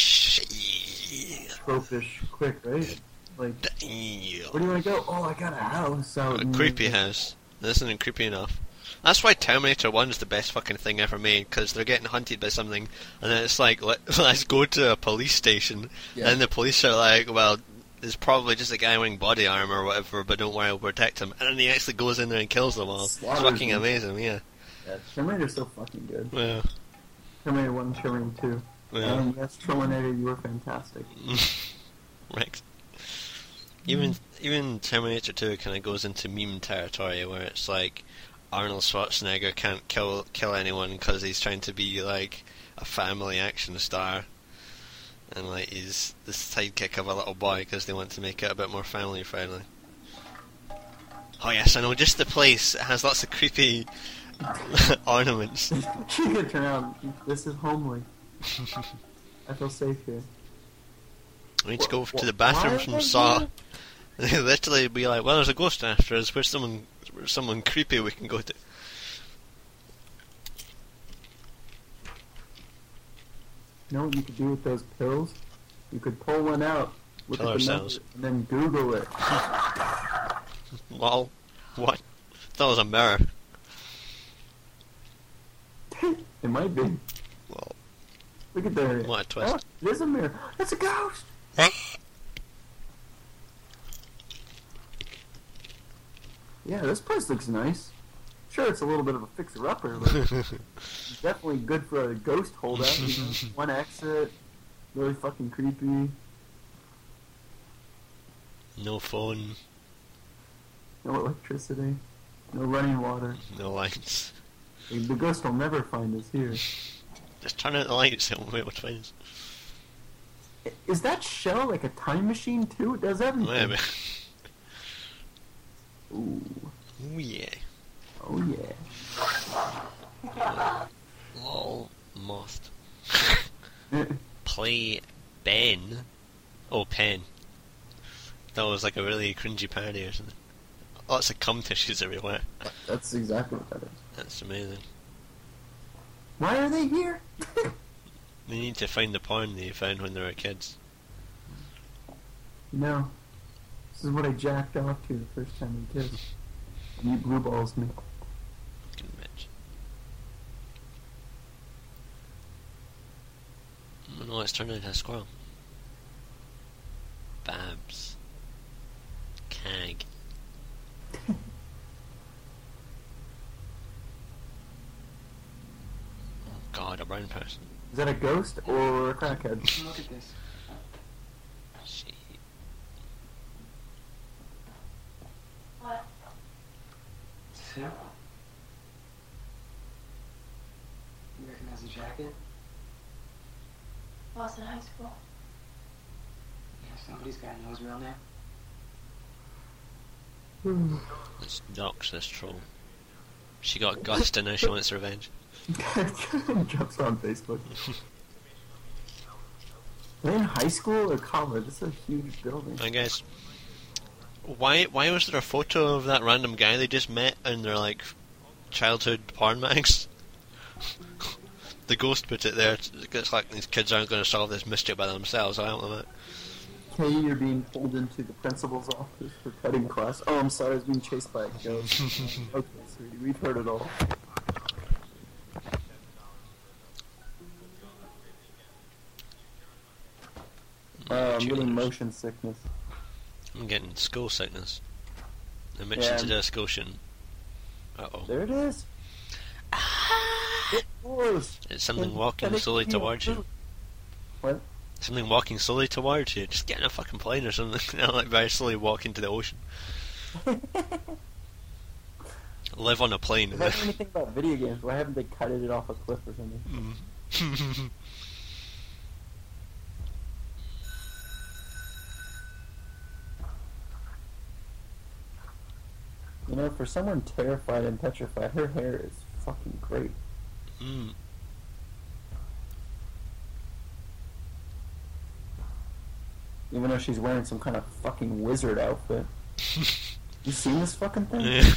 tropish quick, right? Like, Damn. where do you want to go? Oh, I got a house out A in- creepy house. This isn't creepy enough. That's why Terminator one is the best fucking thing ever made, because they're getting hunted by something, and then it's like, let, let's go to a police station, Yeah. and the police are like, well, there's probably just a guy wearing body armor or whatever, but don't worry, I'll protect him. And then he actually goes in there and kills them all. It's Slaughters fucking them. amazing, yeah. Yeah, Terminator's so fucking good. Yeah. Terminator one, Terminator two. Yeah. And yes, Terminator, you were fantastic. Rex. Even even Terminator two kind of goes into meme territory where it's like Arnold Schwarzenegger can't kill kill anyone because he's trying to be like a family action star, and like he's the sidekick of a little boy because they want to make it a bit more family friendly. Oh yes, I know. Just the place it has lots of creepy ornaments. You can turn out. This is homely. I feel safe here. We need to go Wh- to the wh- bathroom why from are they Saw. here? They literally be like, well, there's a ghost after us. Where's someone, where's someone creepy we can go to? You know what you could do with those pills? You could pull one out, look Kill at the ourselves. number, and then Google it. Lol. What? That was a mirror. It might be. Well, Look at there. what a twist. Oh, it is a mirror. It's a ghost. Yeah, this place looks nice. Sure, it's a little bit of a fixer-upper, but it's definitely good for a ghost holdout. You know? One exit, really fucking creepy. No phone, No electricity, no running water. no lights. The ghost will never find us here. Just turn out the lights and we'll be able to find us. Is that shell like a time machine too? It does everything. Maybe. Ooh, Oh yeah. oh yeah. Lol. Moth. Play Ben. Oh, Pen. That was like a really cringy parody or something. Lots of cum tissues everywhere. That's exactly what that is. That's amazing. Why are they here? They need to find the porn they found when they were kids. No. This is what I jacked off to the first time we kissed. And you blue balls me. Fucking bitch. Oh no, it's turned into a squirrel. Babs. Cag. Oh god, a brown person. Is that a ghost or a crackhead? Look at this. Shit. What? Is this him? You recognize the jacket? Boston High School. Yeah, somebody's gotta know his real name. Let's dox this troll. She got gust and now she wants revenge. Jumps on Facebook. Are they in high school or college? It's a huge building. I guess. Why why was there a photo of that random guy they just met in their like childhood porn mags? The ghost put it there. It's like these kids aren't going to solve this mystery by themselves. I don't know that. Kay, you're being pulled into the principal's office for cutting class. Oh, I'm sorry, I was being chased by a ghost. Okay, sweetie, we've heard it all. Uh, I'm getting motion sickness. I'm getting skull sickness. I Yeah, mentioned I'm- to do a skull shooting. Uh oh. There it is. It was. It's something Can- walking can it slowly be towards you. approved? What? Something walking slowly towards you. Just get in a fucking plane or something. You know, like very slowly walk into the ocean. Live on a plane. If I know anything about video games, why haven't they cut it off a cliff or something? Mm. You know, for someone terrified and petrified, her hair is fucking great. Mm. Even though she's wearing some kind of fucking wizard outfit. You seen this fucking thing? Yeah.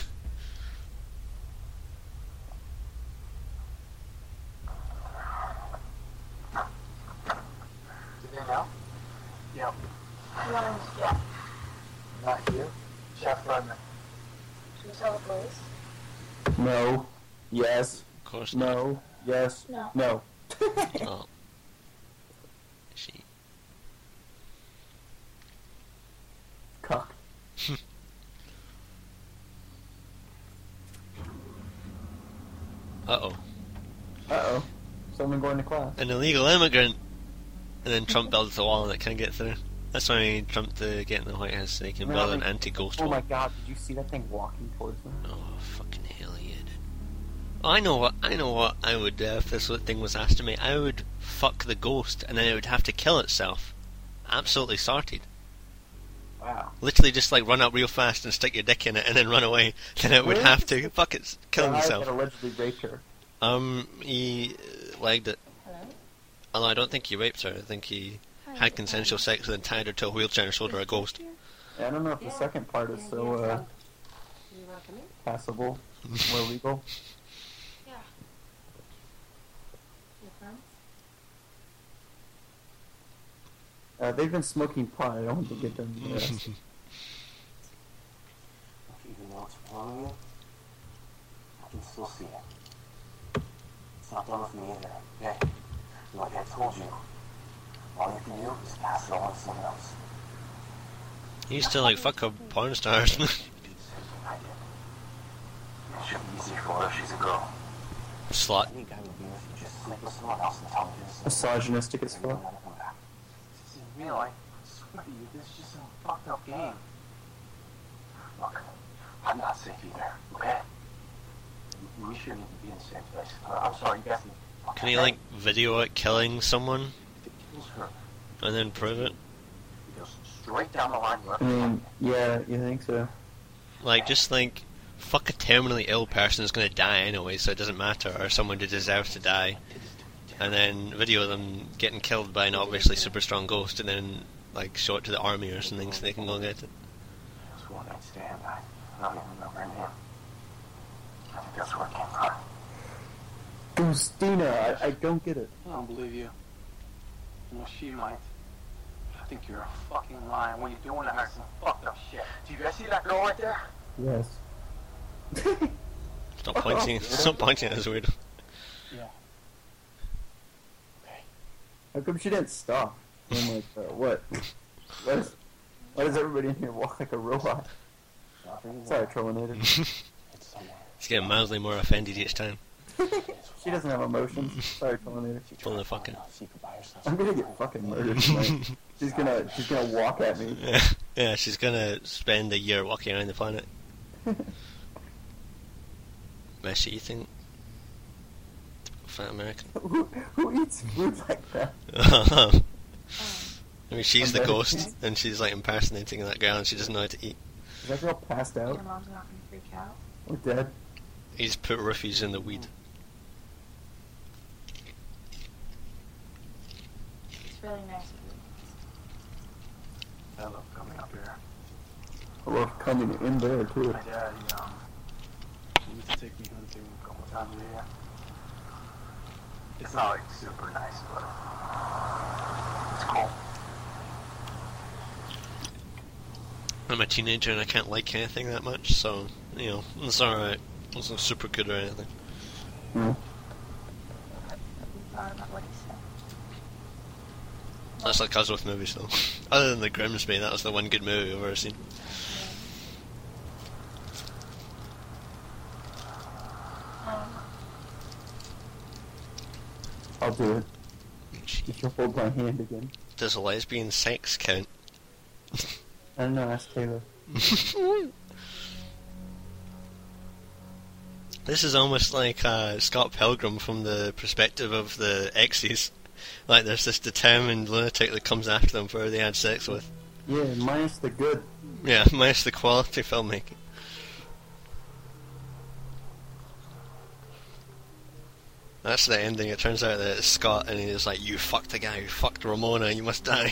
Do they know? Yep. Yeah. Not you. Chef Ledman. Should we tell the police? No. Yes. Of course not. No. Yes. No. No. Oh. She. Cock. Uh oh. Uh-oh. Someone going to class. An illegal immigrant. And then Trump builds a wall and it can't get through. That's why we need Trump to get in the White House so he can build an anti-ghost Oh wall. my god, did you see that thing walking towards them? Oh, fucking hell yeah, dude. Oh, I know what, I know what I would do if this thing was asked to me. I would fuck the ghost and then it would have to kill itself. Absolutely sorted. Wow. Literally just like run up real fast and stick your dick in it and then run away. Then it would Really? have to fuck it, kill The guy himself. that allegedly raped her. Um, he uh, legged it. Hello? Although I don't think he raped her. I think he had consensual sex and then tied her to a wheelchair and showed her a ghost. I don't know if the second part is so, uh, You want to come in? passable, more legal. Yeah. Your friends? Uh, they've been smoking pot. I don't want to get them arrested. Even though it's wrong you, I can still see it. It's not done with me either, okay? And like I told you, all you can do is pass it on to someone else. He used to like fuck up porn stars. You do the same thing I did. It should be easier for her if she's a girl. Slut. Any guy would be with you just sleep with someone else and tell me this. Misogynistic as And you'll fuck. never come back. This isn't real. I swear to you, this is just some fucked up game. Look, I'm not safe either, okay? We shouldn't even be in the same place. Uh, I'm sorry, you guys can... Can he like video it killing someone If it kills her, and then prove it? it goes straight down the line. I mean, yeah, you think so? Like just like fuck a terminally ill person who's gonna die anyway, so it doesn't matter, or someone who deserves to die, and then video them getting killed by an obviously super strong ghost, and then like show it to the army or something so they can go and get it. It was one night stand. I, I don't even remember her name. I think that's where it came from. Ghostina, I, I don't get it. I don't believe you. Well, she might. I think you're a fucking liar. What you're doing to her is some fucked up shit. Do you guys see that girl right there? Yes. Stop pointing stop pointing at us weird. Yeah. How come she didn't stop? I'm like, uh, what? Why does, why does everybody in here walk like a robot? Sorry, Trollinator. It's somewhere. He's getting mildly more offended each time. She doesn't have emotions. Sorry, Trollinator. Pulling the fucking See if you buy yourself I'm gonna get fucking murdered tonight. She's gonna, she's gonna walk at me. yeah, yeah, she's gonna spend a year walking around the planet. Is she eating? Fat American. who, who eats food like that? I mean, she's I'm the very ghost, confused. and she's like impersonating that girl, and she doesn't know how to eat. Is that girl passed out Your mom's not going to freak out? or dead? He's put roofies in the weed. It's really nice of you. I love coming up here. I love coming in there too. My dad, he, um, he used to take me hunting a couple times a year. It's not like super nice, but it's cool. I'm a teenager and I can't like anything that much, so, you know, it's alright. It's not super good or anything. Hmm. That's like us with movies, though. Other than The Grimsby, that was the one good movie I've ever seen. I'll do it. You should hold my hand again. Does lesbian sex count? I don't know, ask Taylor. This is almost like uh, Scott Pilgrim from the perspective of the exes. Like there's this determined lunatic that comes after them for who they had sex with. Yeah, minus the good. Yeah, minus the quality filmmaking. That's the ending. It turns out that it's Scott and he's like, you fucked the guy who fucked Ramona, you must die.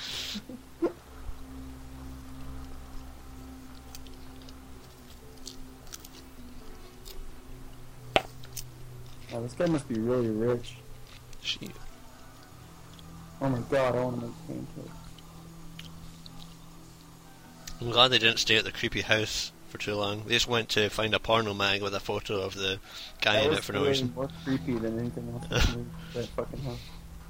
Oh, this guy must be really rich. Shit. Oh my god, I want to make pancakes. I'm glad they didn't stay at the creepy house for too long. They just went to find a porno mag with a photo of the guy That in was it for no way reason. more creepy than anything else in this movie, that fucking house.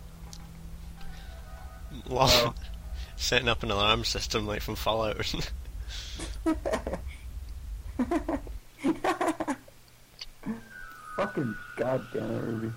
Wow. Oh. Setting up an alarm system like from Fallout or something. Fucking goddamn it, Ruby.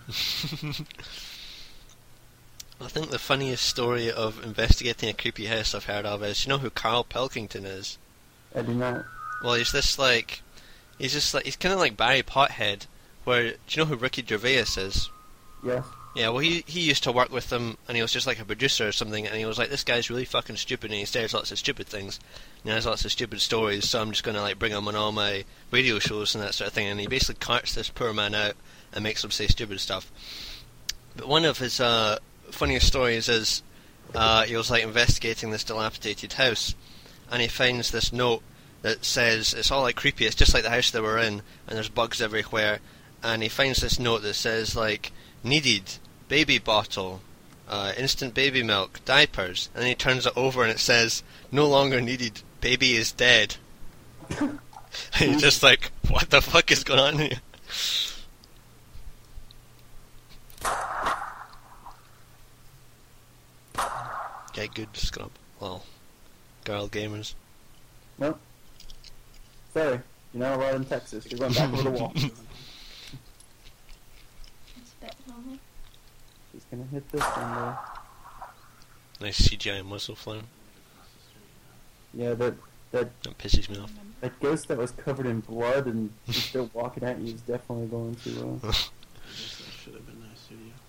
I think the funniest story of investigating a creepy house I've heard of is, you know who Carl Pilkington is? I do not. Well, he's this like, he's just like, he's kind of like Barry Pothead, where, do you know who Ricky Gervais is? Yes. Yeah, well, he he used to work with them, and he was just like a producer or something, and he was like, this guy's really fucking stupid, and he says lots of stupid things, and he has lots of stupid stories, so I'm just going to like bring him on all my radio shows and that sort of thing, and he basically carts this poor man out and makes him say stupid stuff. But one of his uh, funniest stories is, uh, he was like investigating this dilapidated house, and he finds this note that says, it's all like creepy, it's just like the house they were in, and there's bugs everywhere, and he finds this note that says like, needed, baby bottle, uh, instant baby milk, diapers, and then he turns it over and it says, no longer needed, baby is dead. And you're just like, what the fuck is going on here? Get good, scrub. Well, girl gamers. Nope. Sorry, you're not allowed in Texas. You're going back over the wall. It's a bit lonely. He's gonna hit this one there. Nice C G I muzzle flare. Yeah, that that That pisses me off. that ghost that was covered in blood and was still walking at you is definitely going to. Uh... I guess that should have been nice of you.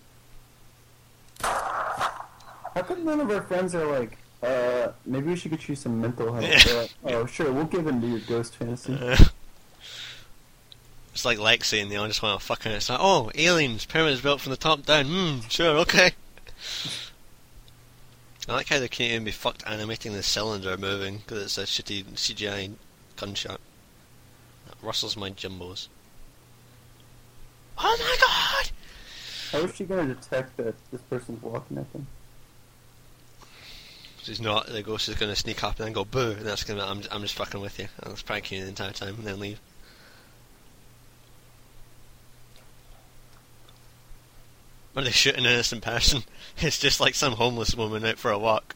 How come none of our friends are like, uh, maybe we should get you some mental help? Yeah. They're like, oh, sure, we'll give in to your ghost fantasy. Uh, it's like Lexi and they all just want to fuck her. It's like, oh, aliens, pyramids built from the top down. Hmm, sure, okay. I like how they can't even be fucked animating the cylinder moving because it's a shitty C G I gunshot. That rustles my jumbos. Oh my god! How is she gonna detect that this person's walking at them? She's not. The ghost is going to sneak up and then go boo, and that's going to. I'm, I'm just fucking with you. I was pranking you the entire time and then leave. Are they shooting an innocent person? It's just like some homeless woman out for a walk.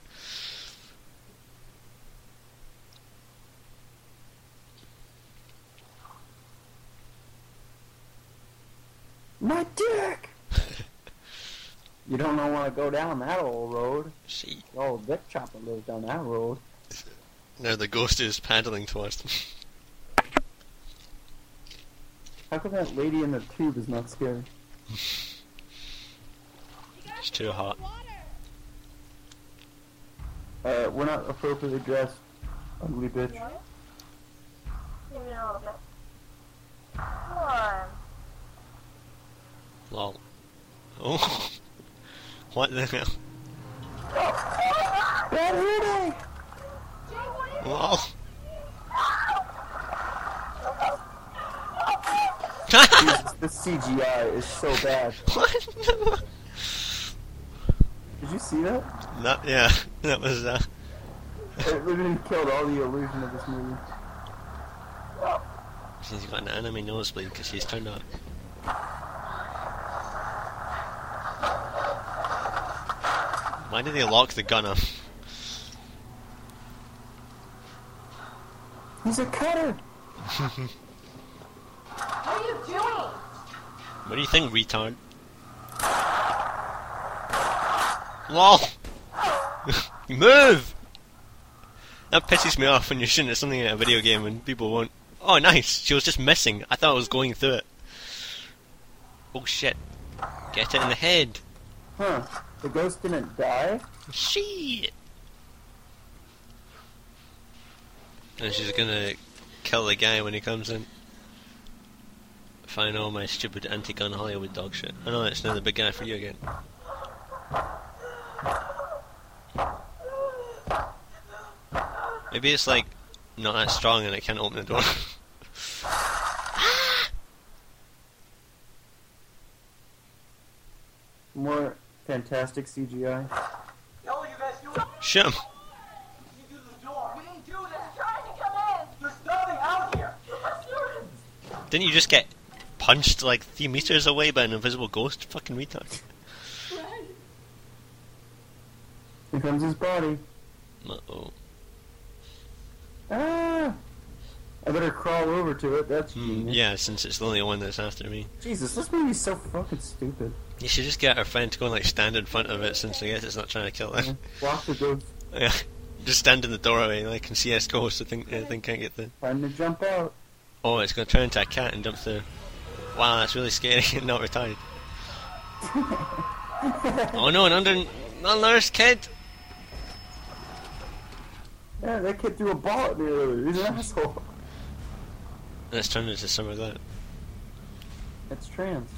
My dick! You don't know want to go down that old road. See. The old dick chopper lives down that road. Now the ghost is paddling towards them. How come that lady in the tube is not scary? It's too hot. Uh, we're not appropriately dressed, ugly bitch. Maybe a little bit. Come on. Lol. Oh. What the hell? Bad hair day! Lol. Jesus, the C G I is so bad. What? No. Did you see that? That, yeah, that was, uh... It literally killed all the illusion of this movie. She's got an enemy nosebleed because she's turned up. Why did they lock the gun up? He's a cutter! What are you doing? What do you think, retard? LOL! Move! That pisses me off when you're shooting at something in a video game and people won't. Oh, nice! She was just missing. I thought I was going through it. Oh shit. Get it in the head. Huh. The ghost didn't die? Shit! And she's gonna kill the guy when he comes in. Find all my stupid anti-gun Hollywood dog shit. I know it's now the big guy for you again. Maybe it's like not that strong and it can't open the door. More fantastic C G I. Yo, you guys do it. Shoot him! You do the door. We didn't do that. Trying to come in. There's nothing out here. Didn't you just get punched like three meters away by an invisible ghost? Fucking retard. Here comes his body. Uh-oh. Ah! I better crawl over to it, that's Hmm, genius. yeah, since it's the only one that's after me. Jesus, this movie's so fucking stupid. You should just get our friend to go and like stand in front of it since I guess it's not trying to kill Yeah. it. Block the ghost. Yeah. Just stand in the doorway and I can see us go so I think, I think can't get the... Time to jump out. Oh, it's going to turn into a cat and jump through. Wow, that's really scary and not retired. Oh no, an under... Unnourished kid! Yeah, that kid threw a ball at me earlier. He's an asshole. And it's turned into some of that. It's trans.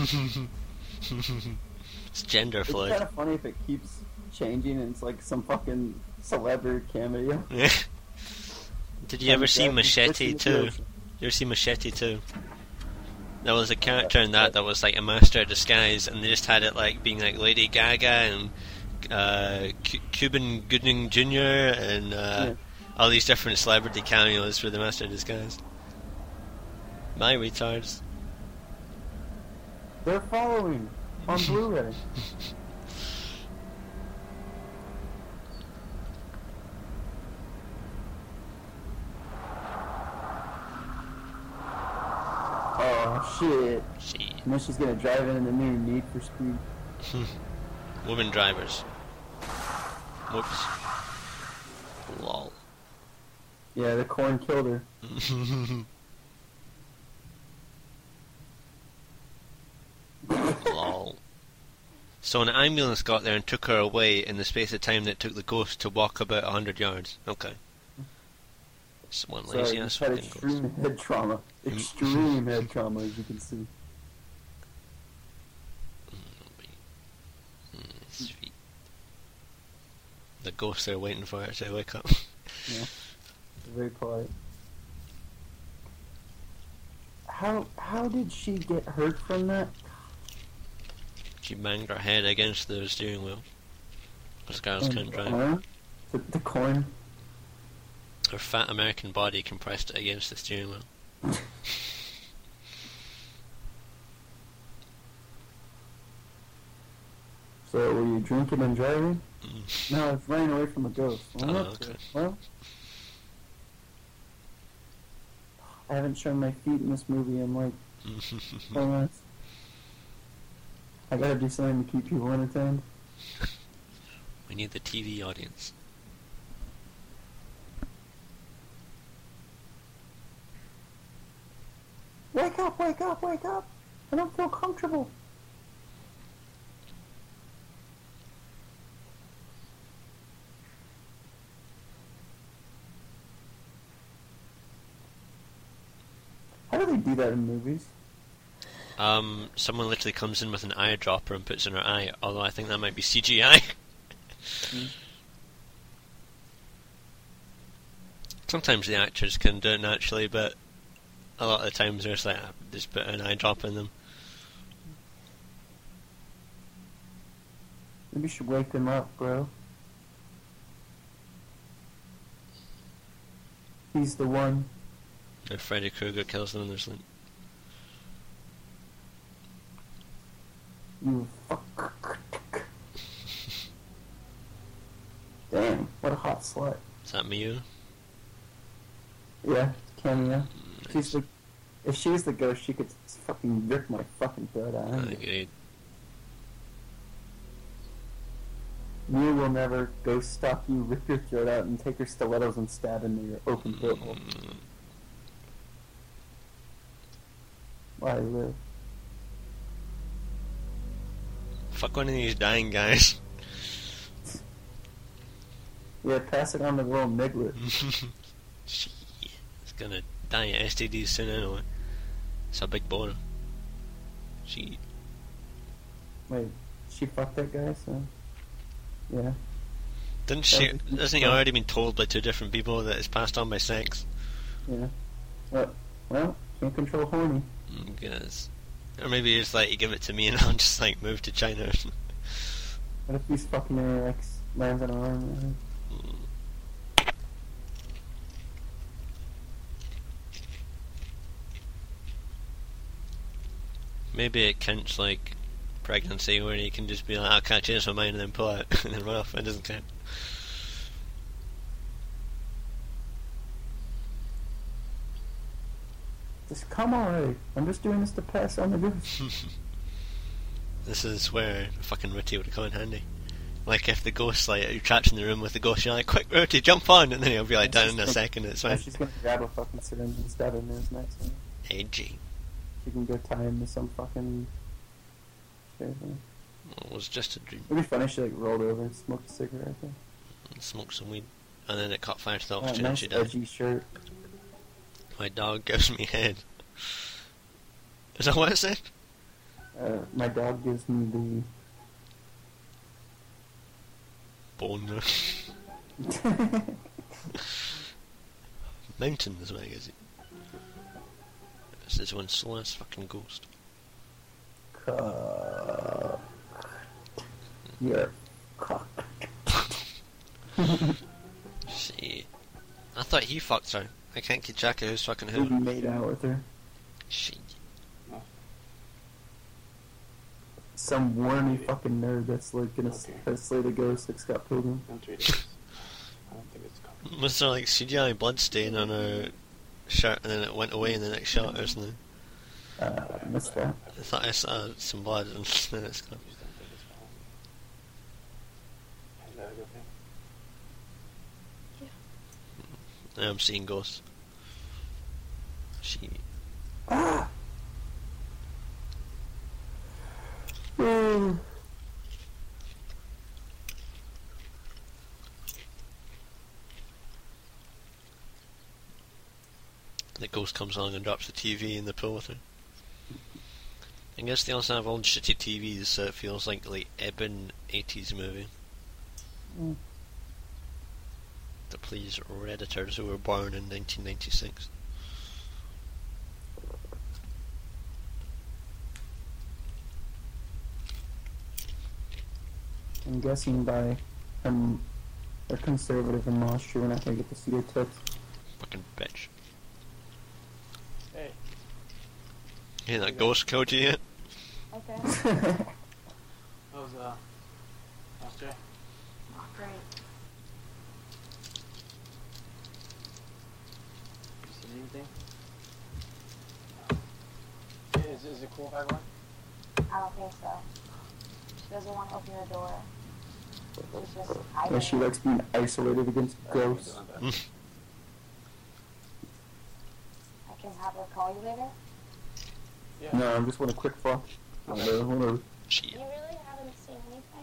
It's gender It's fluid. kind of funny if it keeps changing and it's like some fucking celebrity cameo. Yeah. Did you ever see And Jack is Machete fishing two? the You ocean. ever see Machete two? There was a character in that that was like a master of disguise, and they just had it like being like Lady Gaga and uh, C- Cuban Gooding Junior and uh, Yeah. all these different celebrity cameos for the master of disguise. My retards. They're following on Blu-ray. Oh shit! Shit. And then she's gonna drive in the new Need for Speed. Women drivers. Whoops. Lol. Yeah, the corn killed her. Lol. So an ambulance got there and took her away in the space of time that it took the ghost to walk about a hundred yards. Okay. It's one So lazy I ass just had fucking ghost. extreme head trauma. Extreme head trauma, as you can see. Mm, sweet. The ghosts are waiting for her to wake up. Yeah. Very polite. How how did she get hurt from that? She banged her head against the steering wheel. Because girls And can't drive. corn? The, the corn. Her fat American body compressed it against the steering wheel. So were you drinking and driving? Mm. No, I was running away from a ghost. Well, Oh, that's okay. good. Well, I haven't shown my feet in this movie in like four months. I gotta do something to keep people entertained. We need the T V audience. Wake up, wake up, wake up! I don't feel comfortable. How do they do that in movies? Um, someone literally comes in with an eyedropper and puts in her eye, although I think that might be C G I. Mm. Sometimes the actors can do it naturally, but a lot of the times there's like just put an eye drop in them. Maybe you should wake him up, bro. He's the one. If Freddy Krueger kills them in their sleep. You fuck. Damn, what a hot slut. Is that Miyu? Yeah, cameo. Nice. She's the. If she's the ghost, she could fucking rip my fucking throat out. I agree. Mew will never ghost stalk you, rip your throat out, and take her stilettos and stab into your open throat hole. Mm, Why live? fuck one of these dying guys. Yeah, pass it on to little Niglet. Shit. It's gonna die of S T Ds soon anyway. It's a big boner. Shit. Wait, she fucked that guy, so... Yeah. Didn't she, That was- hasn't he already been told by two different people that it's passed on by sex? Yeah. Well, well, can't control horny. Mm, Guess. Or maybe it's like, you give it to me and I'll just like move to China or something. What if he's fucking her, like, lands on her arm? Mm. Maybe it counts like pregnancy where you can just be like, I can't change my mind and then pull out and then run off. It doesn't count. Just come already. I'm just doing this to pass on the ghost. This is where fucking Rooty would come in handy. Like if the ghost, like you're trapped in the room with the ghost, you're like, quick Rooty, jump on, and then he'll be like down in a second. It's And fine. she's gonna grab a fucking syringe and stab him in his neck. So Edgy. she can go tie him to some fucking... Seriously. It was just a dream. It'd be funny if she like rolled over and smoked a cigarette. There. Smoke some weed, and then it caught fire to the Oh, oxygen and nice she died. edgy shirt. My dog gives me head. Is that what it said? Uh, my dog gives me Boner. the... Mountain is what it gives you. This is one slowest fucking ghost. Cock. You're cock. See. I thought he fucked her. I can't keep track of who's fucking Who who. made out with her? Shit. Some wormy fucking nerd that's like gonna Okay. okay. slay the ghost like Scott Pilgrim. In three days. I don't think it's coming. Was there like C G I blood stain on her shirt and then it went away in the next shot or something? Uh, I missed that. I thought I saw some blood and then it's gone. Just don't think it's coming. Is that a good thing? Now I'm seeing ghosts. She. Ah! Mm. The ghost comes along and drops the T V in the pool with her. I guess they also have old shitty T Vs, so it feels like like Ebon eighties movie. Mm. To please Redditors who were born in nineteen ninety-six. I'm guessing by um, they're conservative in Austria, we're not gonna get to see her tits. Fucking bitch. Hey. Hey, that ghost killed you yet? Okay. How's, uh, how's Jay? Oh, great. You seen anything? No. Is, is it cool if I go in? I don't think so. She doesn't want to open the door. She's just Yeah, hiding. she likes being isolated against ghosts. I'm done. I can have her call you later. Yeah. No, I just want a quick fuck. Whatever, whatever. Shit. You really haven't seen anything?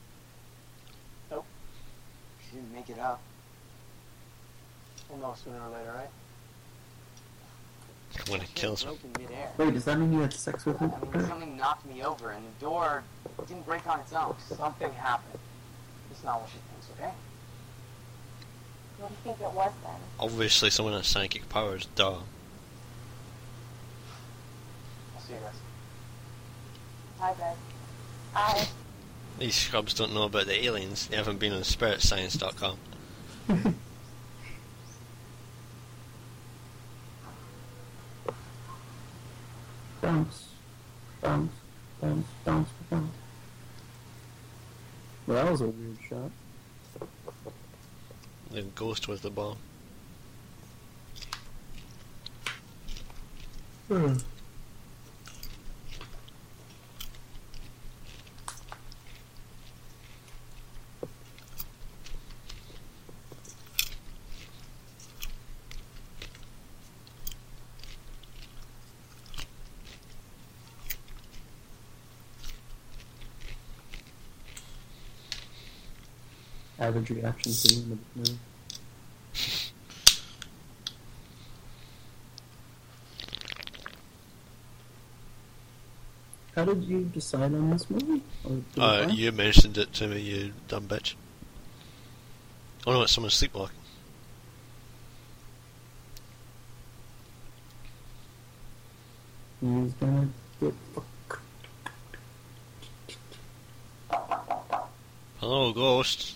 She didn't make it up. We'll know sooner or later, right? When it kills him. Broke in midair. Wait, does that mean you had sex with I her? mean, something knocked me over, and the door didn't break on its own. Something happened. It's not what she thinks, okay? What do you think it was then? Obviously someone has psychic powers, duh. See you guys. Hi, babe. Hi. These scrubs don't know about the aliens. They haven't been on spirit science dot com. Bounce, bounce, bounce, bounce, bounce. Well, that was a weird shot. The ghost was the ball. Hmm. Average reaction to the end of the movie. How did you decide on this movie? Or did it Uh, buy? you mentioned it to me, you dumb bitch. Oh no, it's someone sleepwalking. He's gonna get fucked. Hello, ghost.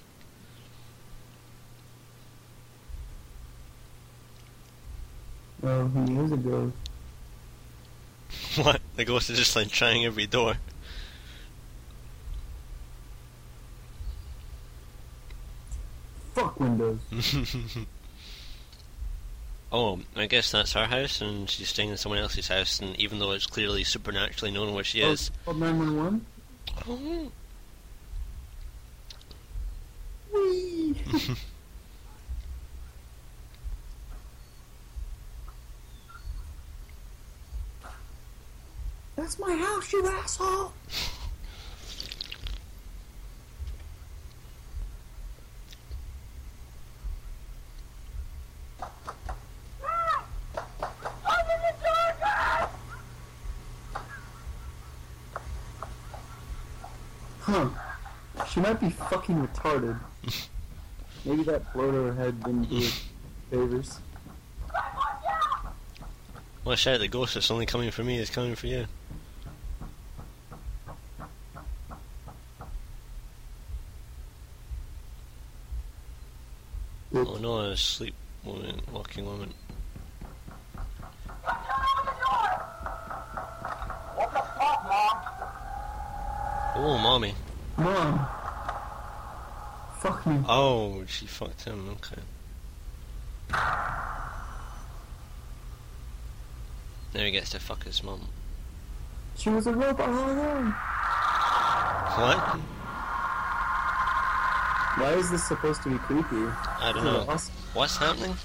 Well, he is a ghost. What? The ghost is just like trying every door. Fuck Windows. Oh, I guess that's her house, and she's staying in someone else's house, and even though it's clearly supernaturally known where she Oh, is. called nine one one? Oh. Whee! That's my house, you asshole! Huh. She might be fucking retarded. Maybe that blow to her head didn't do it favors. Watch out, the ghost that's only coming for me is coming for you. Oh no, a sleep woman, walking woman. Oh, mommy. Mom! Fuck me. Oh, she fucked him, okay. Now he gets to fuck his mum. She was a robot all along. What? Why is this supposed to be creepy? I don't This is know. awesome. What's happening?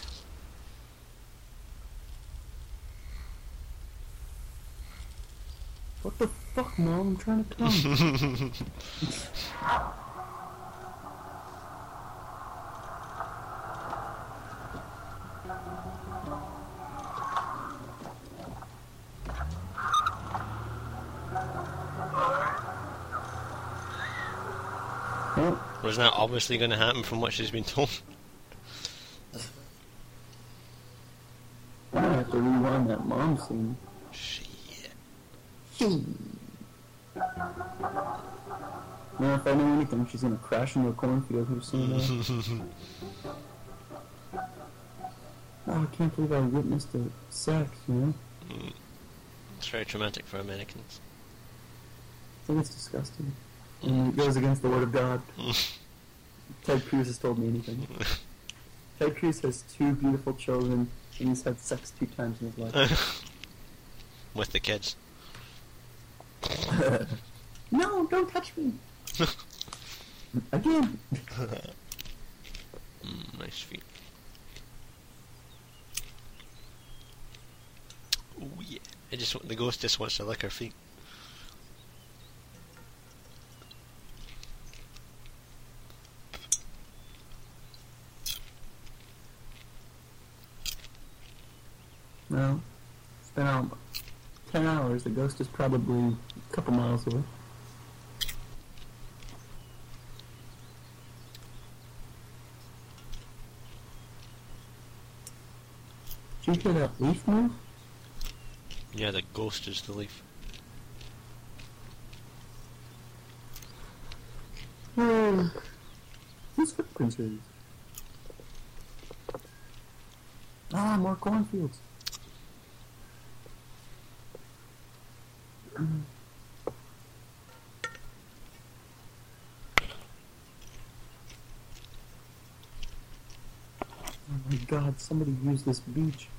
What the fuck, Mom? I'm trying to come. Oh, Wasn't that obviously going to happen from what she's been told? I have to rewind that mom scene. Shit. Now, if I know anything, she's gonna crash into a cornfield here soon. uh. Oh, I can't believe I witnessed a sex, you know? It's very traumatic for Americans. I think it's disgusting. And it goes against the word of God. Ted Cruz has told me anything. Ted Cruz has two beautiful children, and he's had sex two times in his life. With the kids. No, don't touch me! Again! Mm, nice feet. Oh yeah. I just want, the ghost just wants to lick her feet. Well, it's been out ten hours. The ghost is probably a couple miles away. Did you hear that leaf move? Yeah, the ghost is the leaf. Hmm. Whose footprints are these? Ah, more cornfields. Mm. Oh my god, somebody use this beach.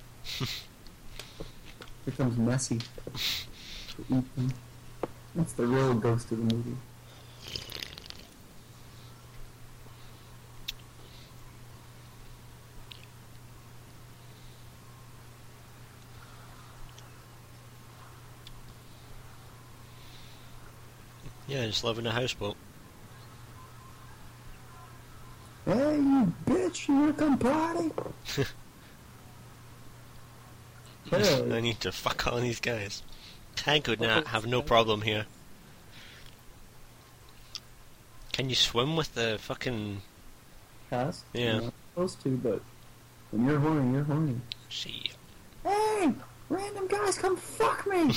Here comes Messi to eat them. That's the real ghost of the movie. Yeah, just living in a houseboat. Hey, you bitch, you wanna come party? Hey. I need to fuck all these guys. Tank would not have no problem here. Can you swim with the fucking... Pass? Yeah. You're not supposed to, but when you're horny, you're horny. Shit. Hey! Random guys, come fuck me!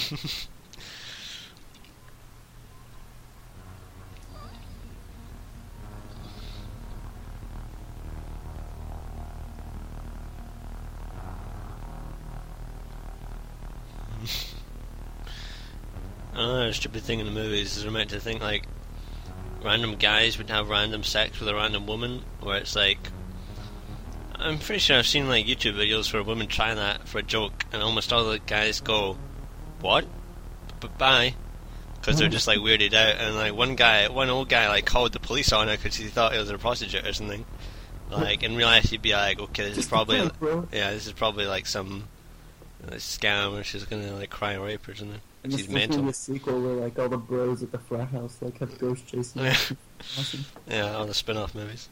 Another stupid thing in the movies is they're meant to think like random guys would have random sex with a random woman, where it's like, I'm pretty sure I've seen like YouTube videos where women try that for a joke, and almost all the guys go, "What? But bye," because they're just like weirded out. And like one guy, one old guy, like called the police on her because he thought it was a prostitute or something. Like in real life, he'd be like, "Okay, this is probably, Just a prank, bro. yeah, this is probably like some like, scam, or she's gonna like cry and rape or something." And She's this is mental. a sequel where like all the bros at the frat house like have ghost chasing. Yeah. them. Awesome. Yeah, all the spin-off movies.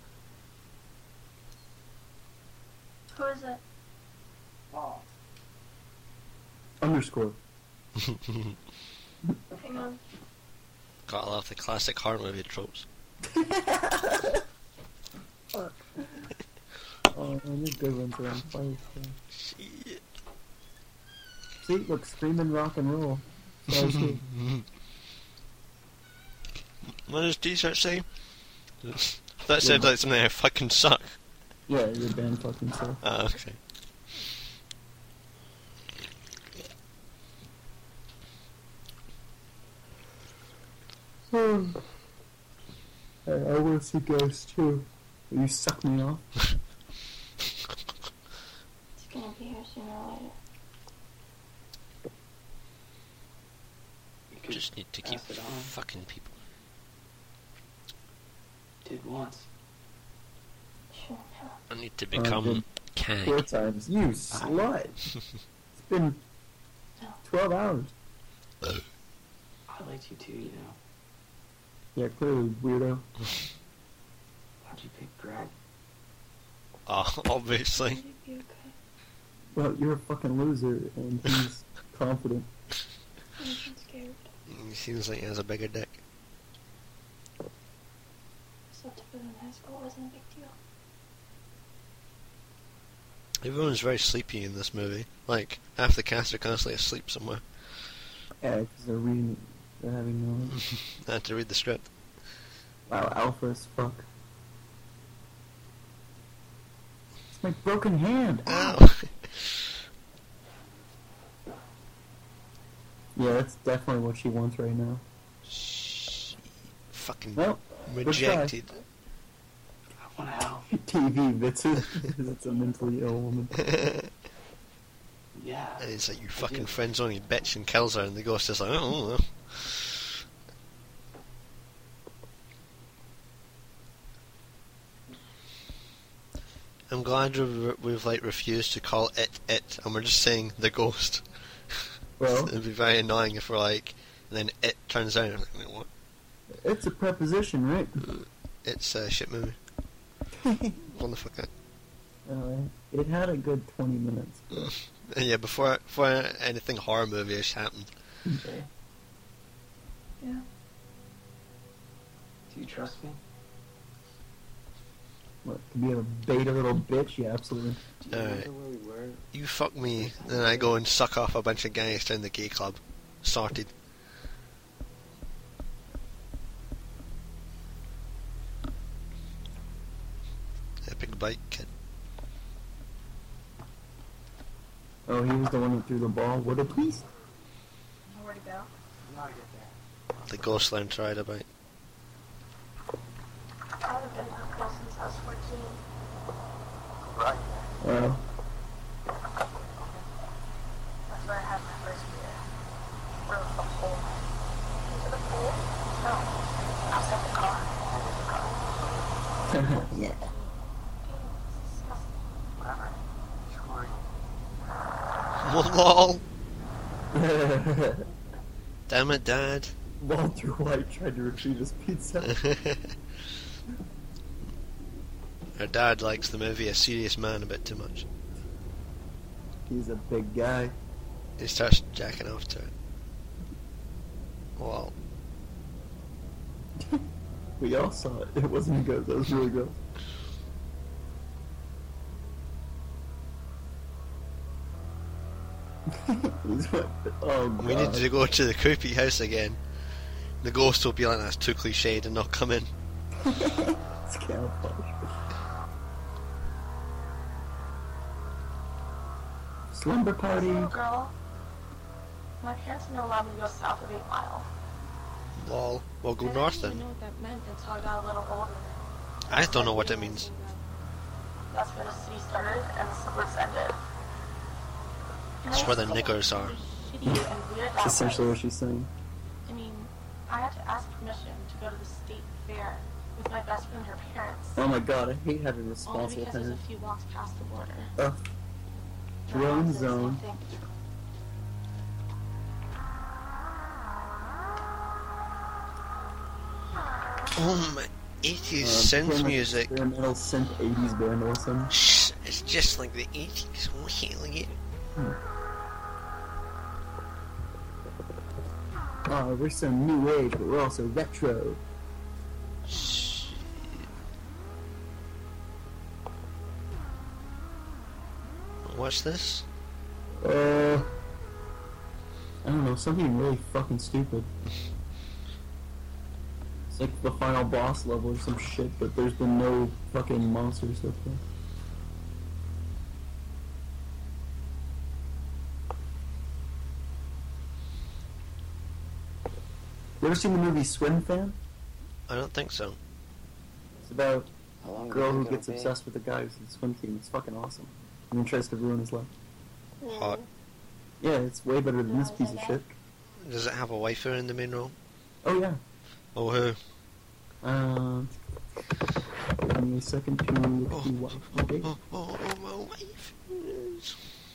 Who is it? Oh, Underscore. Hang on. Got a lot of the classic horror movie tropes. Oh, man, these good ones are on fire. So. Shit. See, look, screaming rock and roll. So good. What does T-shirt say? That said like something I fucking suck. Yeah, your band fucking sucks. Ah, okay. Hey, I want to see ghosts too. Will you suck me off? It's gonna be here sooner or later. You could Just need to keep pass it on. fucking people. Did once. Sure, yeah. I need to Uh, become good. Four Kang. times. You slut! It's been twelve hours. I liked you too, you know. Yeah, clearly, weirdo. How'd you pick Greg? Oh, obviously. Would it be okay? Well, you're a fucking loser, and he's confident. I'm scared. He seems like he has a bigger dick. Slept with him in high school wasn't a big deal. Everyone's very sleepy in this movie. Like, half the cast are constantly asleep somewhere. Yeah, because they're reading, they're having no. I had to read the script. Wow, alpha as fuck. It's my broken hand. Ow. Ow! Yeah, that's definitely what she wants right now. Shit. Fucking Well, good rejected. I want to help. T V bitches. It's a mentally ill woman. Yeah. And it's like, you I fucking did. friends only bitch, and kills her, and the ghost is like, oh, well. I'm glad we've, we've like refused to call it it, and we're just saying the ghost. Well, It'd be very annoying if we're like, and then it turns out, I'm like, wait, what? it's a preposition, right? It's a shit movie. What the fuck? Uh, it had a good twenty minutes. And yeah, before before anything horror movie-ish happened. Okay. Yeah. Do you trust me? What, to be a beta little bitch? Yeah, absolutely. Do you Alright. remember where we were? You fuck me, then I go and suck off a bunch of guys down the gay club. Sorted. big bike kid. Oh, he was the one who threw the ball. What a beast! Where to go? You gotta get there. The ghost learned to ride a bike. I haven't been to a girl since I was fourteen. Right. Well, That's where I had my first beer. Where was the hole? Into the pool? No. Outside the car. yeah. Whatever. Screw Lol. Damn it, Dad. Walter White tried to retrieve his pizza. Her dad likes the movie A Serious Man a bit too much. He's a big guy. He starts jacking off to it. Well, We all saw it. It wasn't good. That was really good. He's like, oh, God. we need to go to the creepy house again. The ghost will be like, that's too cliched and not come in. It's camouflage. Slumber party. Little girl, my parents didn't allow me to go south of Eight Mile. Lol. Well, go I north didn't then. even know what that meant until I got a little older. I don't know what it means. That's where the city started and the suburbs ended. And That's I where the used to niggers think are. it was shitty and weird That's essentially that what she's saying. way. I mean, I had to ask permission to go to the state fair with my best friend and her parents. Oh my God, I hate having Only responsible because there's a parents. few blocks past the border. Ugh. My Drone mom said the same zone. thing. Oh my, eighties Uh, synth experimental- music. Experimental synth eighties band awesome. Shh, it's just like the eighties. Really. Oh, we're so new age, but we're also retro. Shh. What's this? Uh, I don't know, something really fucking stupid. It's like the final boss level or some shit, but there's been no fucking monsters so far. You ever seen the movie Swim Fan? I don't think so. It's about How long a do girl you who think it'll gets be? obsessed with the guy who's in the swim team. It's fucking awesome. And then tries to ruin his life. Hot. Yeah, it's way better than this piece of shit. Does it have a waifu in the main role? Oh yeah. Oh, who? Um, give me a second to look Oh, at the wife. oh, Okay. oh, oh, oh, my waifus.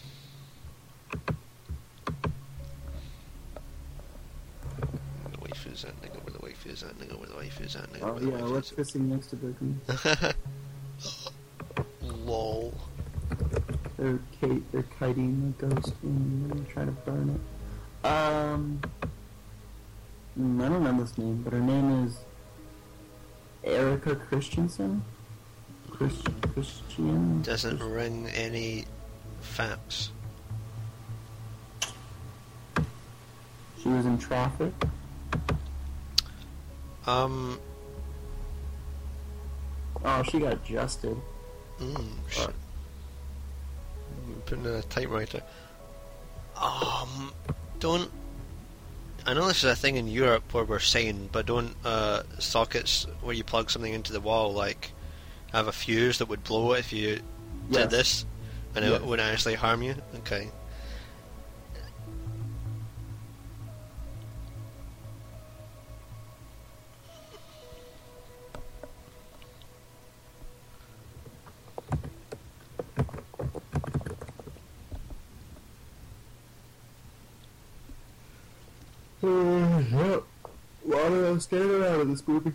The waifus, that nigga with the waifus, that nigga with the waifus, that nigga Oh with the yeah, let's waifus. kissing next to Berkeley. Lol. They're Kate. They're kiting the ghost and they're trying to burn it. Um, mm, I don't know this name, but her name is Erica Christensen. Chris, Christian. Doesn't ring any facts. She was in Traffic. Um, Oh, she got adjusted. mm, shit. Putting in a typewriter. Um, don't. I know this is a thing in Europe where we're saying, but don't uh, sockets where you plug something into the wall like have a fuse that would blow if you Yes. did this, and Yes. it wouldn't actually harm you. Okay. Uh, yep. A lot of them standing around in this movie.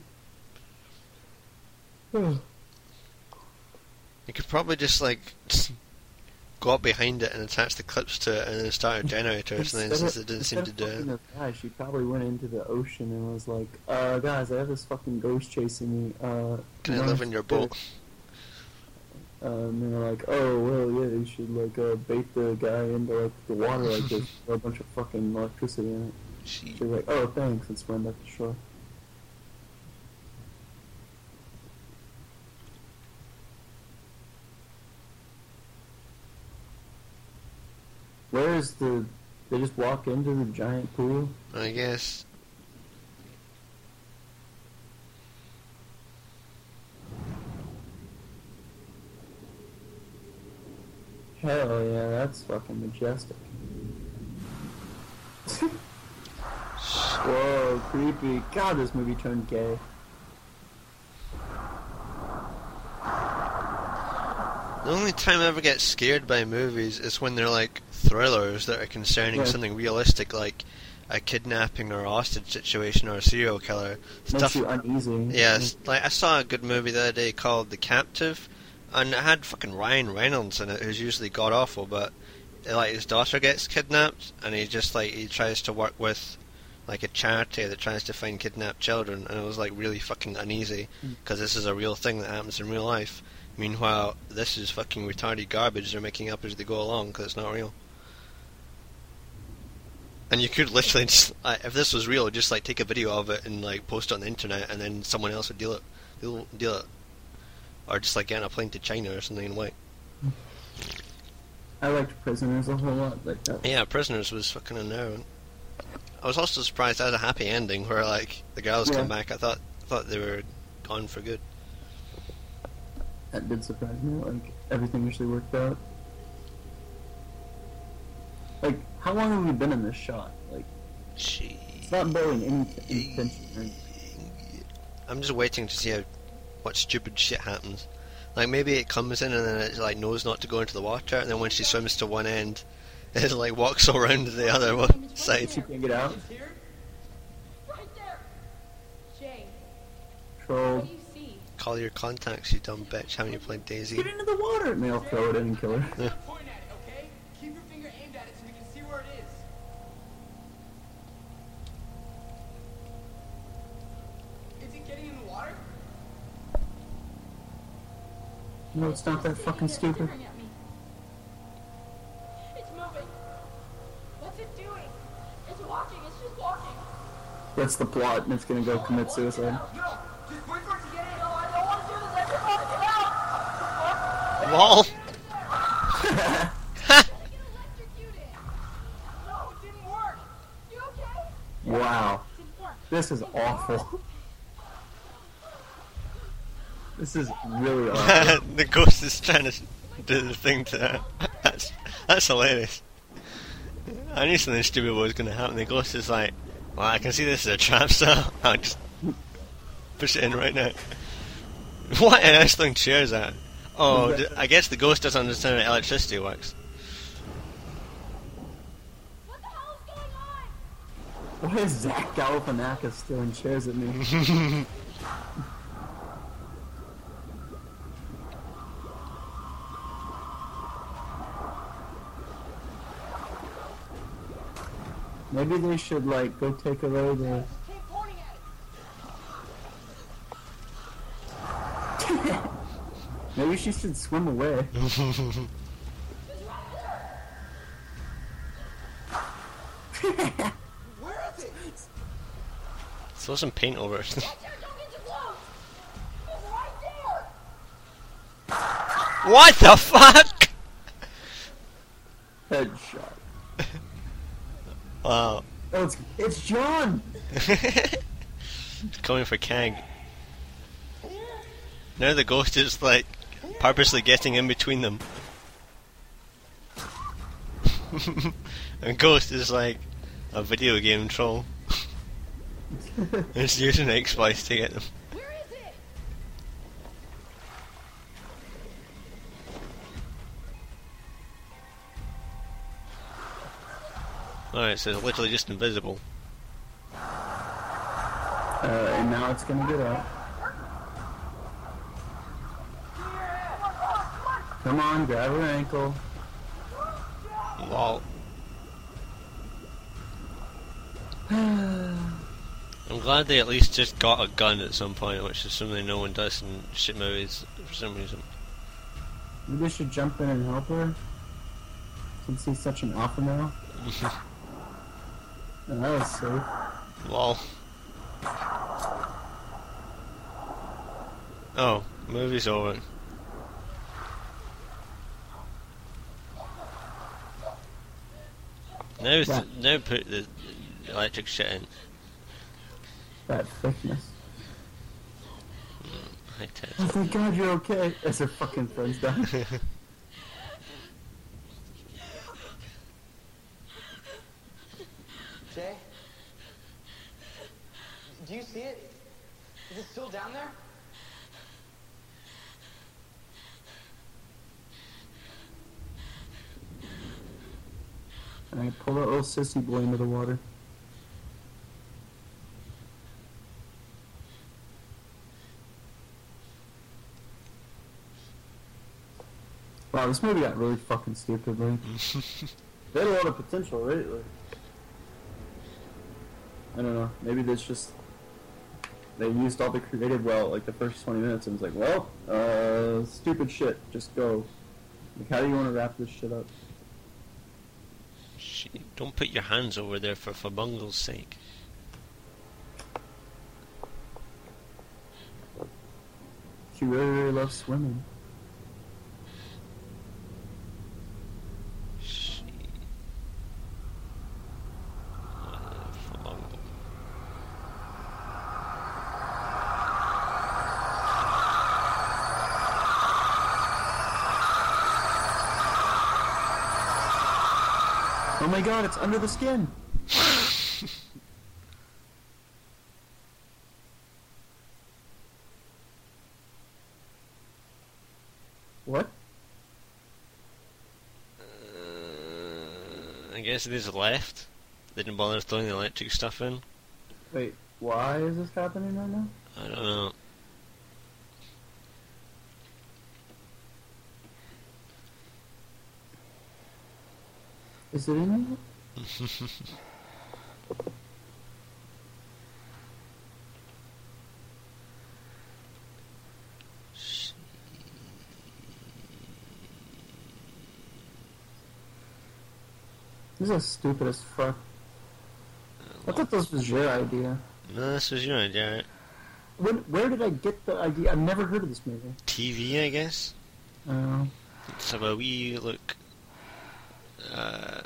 Oh. You could probably just like go up behind it and attach the clips to it, and then start a generator or something, Instead since of- it didn't seem to instead do of fucking it. the guy, she probably went into the ocean and was like, uh, guys, I have this fucking ghost chasing me. Uh, Can I you live know, in your uh, boat? Uh, and they're like, oh, well, yeah, you should, like, uh, bait the guy into, like, the water like this, throw a bunch of fucking electricity in it. She She's like, oh, thanks, and swam back to shore. Where is the... They just walk into the giant pool? I guess. Hell yeah, that's fucking majestic. Whoa, creepy. God, this movie turned gay. The only time I ever get scared by movies is when they're like thrillers that are concerning Yeah. something realistic, like a kidnapping or a hostage situation or a serial killer. Makes Stuff. you uneasy. Yes, like I saw a good movie the other day called The Captive, and it had fucking Ryan Reynolds in it, who's usually god awful, but like his daughter gets kidnapped, and he just like he tries to work with like a charity that tries to find kidnapped children, and it was like really fucking uneasy because this is a real thing that happens in real life. Meanwhile, this is fucking retarded garbage they're making up as they go along because it's not real. And you could literally just, uh, if this was real, just like take a video of it and like post it on the internet, and then someone else would deal it, deal, deal it, or just like get on a plane to China or something and wait. I liked Prisoners a whole lot, like that. Yeah, Prisoners was fucking unnerving. I was also surprised that had a happy ending where like the girls Yeah. come back. I thought thought they were gone for good. That did surprise me, like, everything actually worked out. Like, how long have we been in this shot? Like, Gee. it's not building any intention or anything. I'm just waiting to see how what stupid shit happens. Like maybe it comes in and then it like knows not to go into the water, and then when she swims to one end, it like walks around to the other one side. She can't get out. Right there! Jay, Troll. what do you see? Call your contacts, you dumb bitch. Haven't you played Daisy? Get into the water! And they'll throw it in and kill her. Point at it, okay? Keep your finger aimed at it so we can see where it is. Is it getting in the water? No, it's not that fucking stupid. Staring at me. It's moving. What's it doing? It's walking. It's just walking. That's the plot, and it's gonna go commit suicide. No, just wait for it to get in. No, I don't want to do this. I just want to get out. Wall. Get electrocuted. No, it didn't work. You okay? Wow. Didn't work. This is awful. This is really awful. The ghost is trying to do the thing to her. That's, that's hilarious. I knew something stupid was going to happen. The ghost is like, well, I can see this is a trap, so I'll just push it in right now. What an nice throwing chairs at? Oh, d- I guess the ghost doesn't understand how electricity works. What the hell is going on? Why is Zach Galifianakis throwing chairs at me? Maybe they should, like, go take away the... Keep pointing at it. Maybe she should swim away. Where is it? Throw some paint over it. Don't get too close. It's right there. What the fuck? Headshot. Wow. Oh, it's, it's John! Coming for Kang. Now the ghost is like purposely getting in between them. And Ghost is like a video game troll. It's using exploits to get them. Where is it? Alright, so it's literally just invisible. Uh, and now it's gonna get out. Come on, grab her ankle. Lol. I'm glad they at least just got a gun at some point, which is something no one does in shit movies for some reason. Maybe we should jump in and help her. Since he's such an alpha male. Oh, that was safe. Lol. Oh, movie's over. Now, th- That, now put the electric shit in. that thickness. High test. Oh, thank God you're okay. As her fucking friends die. Jay? Do you see it? Is it still down there? And I pull that little sissy boy into the water. Wow, this movie got really fucking stupid, like. They had a lot of potential, right? Like, I don't know. Maybe that's just they used all the creative well, like the first twenty minutes, and it's like, well, uh, stupid shit. Just go. Like, how do you want to wrap this shit up? Shit, don't put your hands over there for for bungle's sake. She really, really loves swimming. Shit. Uh, for bungle. Oh my God, it's under the skin. What? Uh, I guess they just left. They didn't bother throwing the electric stuff in. Wait, why is this happening right now? I don't know. Is it in here? This is stupid as fuck. I thought this was your idea. No, this was your idea, right? When, where did I get the idea? I've never heard of this movie. T V, I guess. Oh. Let's have a wee look. Uh,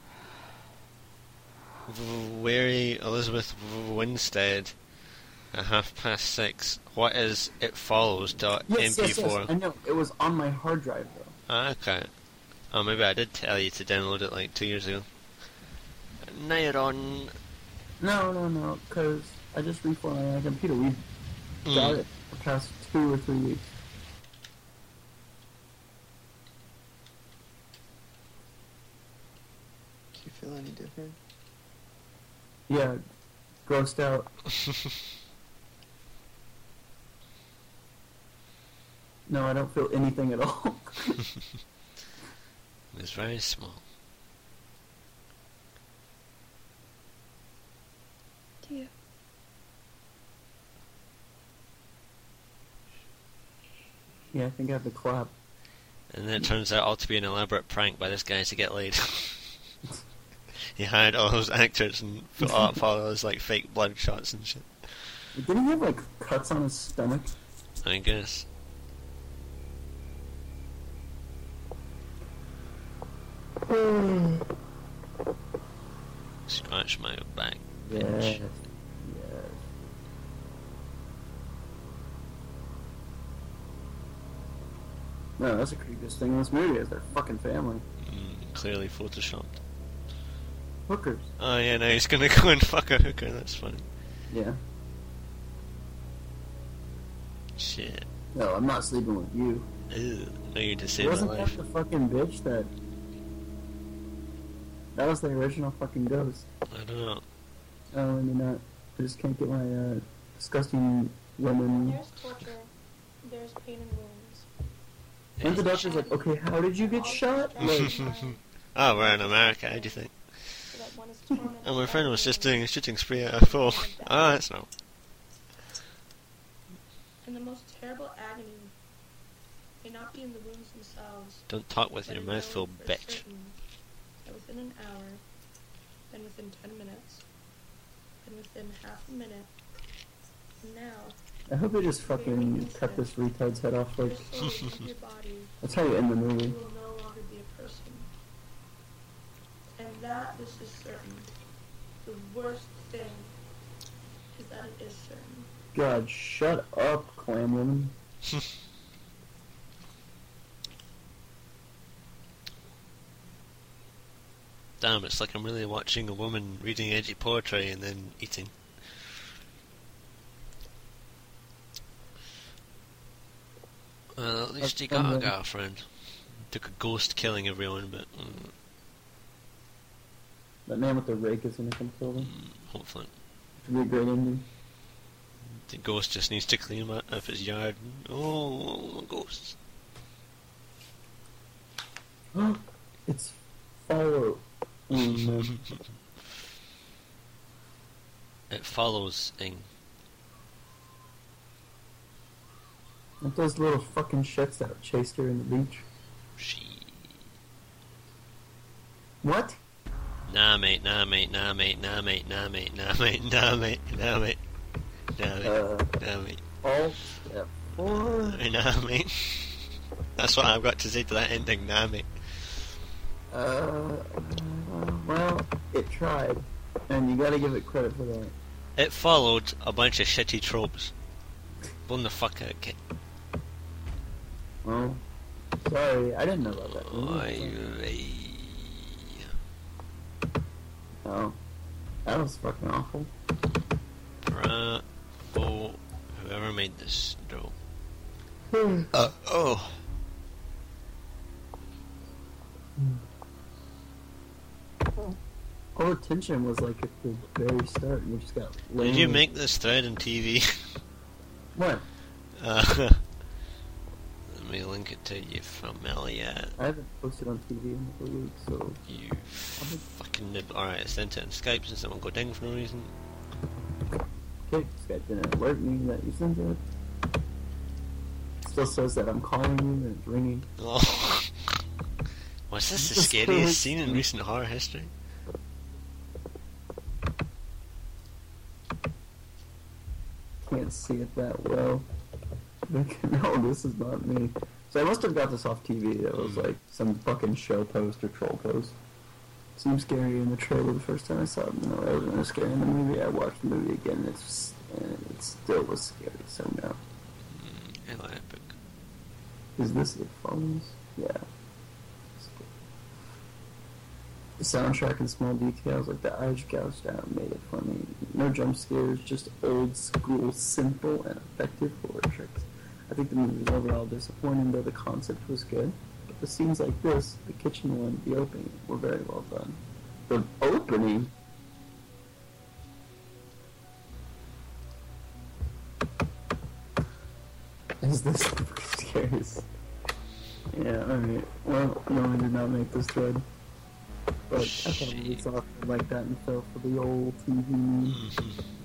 Wary Elizabeth Winstead at half past six. What is It Follows dot Yes, M P yes, four? yes. I know. It was on my hard drive though. Ah, okay. Oh, maybe I did tell you to download it like two years ago. Now you're on. No, no, no. Because I just reformatted my computer. We got Mm. it the past two or three weeks. Do you feel any different? Yeah, grossed out. No, I don't feel anything at all. It's very small. Do you? Yeah, I think I have the clap. And then it turns out all to be an elaborate prank by this guy to get laid. He hired all those actors and put up all those like fake blood shots and shit. Didn't he have like cuts on his stomach? I guess. Scratch my back. Yes. Bitch. Yes. No, that's the creepiest thing in this movie is their fucking family. Mm, clearly photoshopped. Hookers. Oh yeah, now he's gonna go and fuck a hooker, that's funny. Yeah. Shit. No, I'm not sleeping with you. Ew. No, you just saved my Wasn't life. that the fucking bitch that... That was the original fucking ghost. I don't know. Oh, maybe not. I just can't get my, uh, disgusting woman... There's torture. There's pain and wounds. And the doctor's like, okay, how did you get shot? Like, Oh, we're in America, how do you think? So that one is tormented And my friend was just by doing a shooting spree at a foe. Ah, that's no. And the most terrible agony may not be in the wounds themselves, Don't talk with but your in mouth full, knowing for bitch. certain that within an hour, then within ten minutes, then within half a minute, and now, I hope they just fucking cut this retard's head off, your like, soul of your body that's how you end the movie. will no longer be a person. And that, this is certain. The worst thing is that it is certain. God, shut up, clam woman. Damn, it's like I'm really watching a woman reading edgy poetry and then eating. Well, at least he got a girlfriend. Took a ghost killing everyone, but... Mm, That man with the rake is gonna come kill them. mm, hopefully. It'll be a great ending. The ghost just needs to clean up of his yard. Oh, ghosts. It's follow. Oh, no. It follows Ing. Like those little fucking shits that chased her in the beach. She. What? Nah, mate, nah, mate, nah, mate, nah, mate, nah, mate, nah, mate, nah, mate, nah, mate, nah, mate, Uh, nah, mate, all step four. nah, mate. That's what I've got to say to that ending, nah, mate. Uh, uh, well, it tried, and you gotta give it credit for that. It followed a bunch of shitty tropes. Blown the fuck out, kid. Well, sorry, I didn't know about that. Oi, Oh, that was fucking awful. Bravo, whoever made this draw. Uh, oh. All the tension was like at the very start, and we just got. Did you make this thread on T V? What? Uh, let me link it to you from Elliot. I haven't posted on T V in a couple weeks, so. You fucking nib. Alright, I sent it on Skype so someone go ding for no reason. Okay, Skype didn't alert me that you sent it. Still says that I'm calling you and it's ringing. Oh. Was this the Just scariest scene in crazy. recent horror history? Can't see it that well. No, this is not me. So I must have got this off T V. That was like some fucking show post or troll post. Seemed scary in the trailer the first time I saw it. No, it wasn't scary in the movie. I watched the movie again and it's and it still was scary. So no. Mm, I like that book. Is this It Follows? Yeah. The soundtrack and small details like the eyes gouged out made it funny. No jump scares, just old school, simple and effective horror tricks. I think the movie was overall disappointing, though the concept was good. But the scenes like this, the kitchen one, the opening, were very well done. The opening? Is this scary? Yeah, alright. Well, no, I did not make this thread. But I thought it was awesome like that and fell for the old T V. Mm-hmm.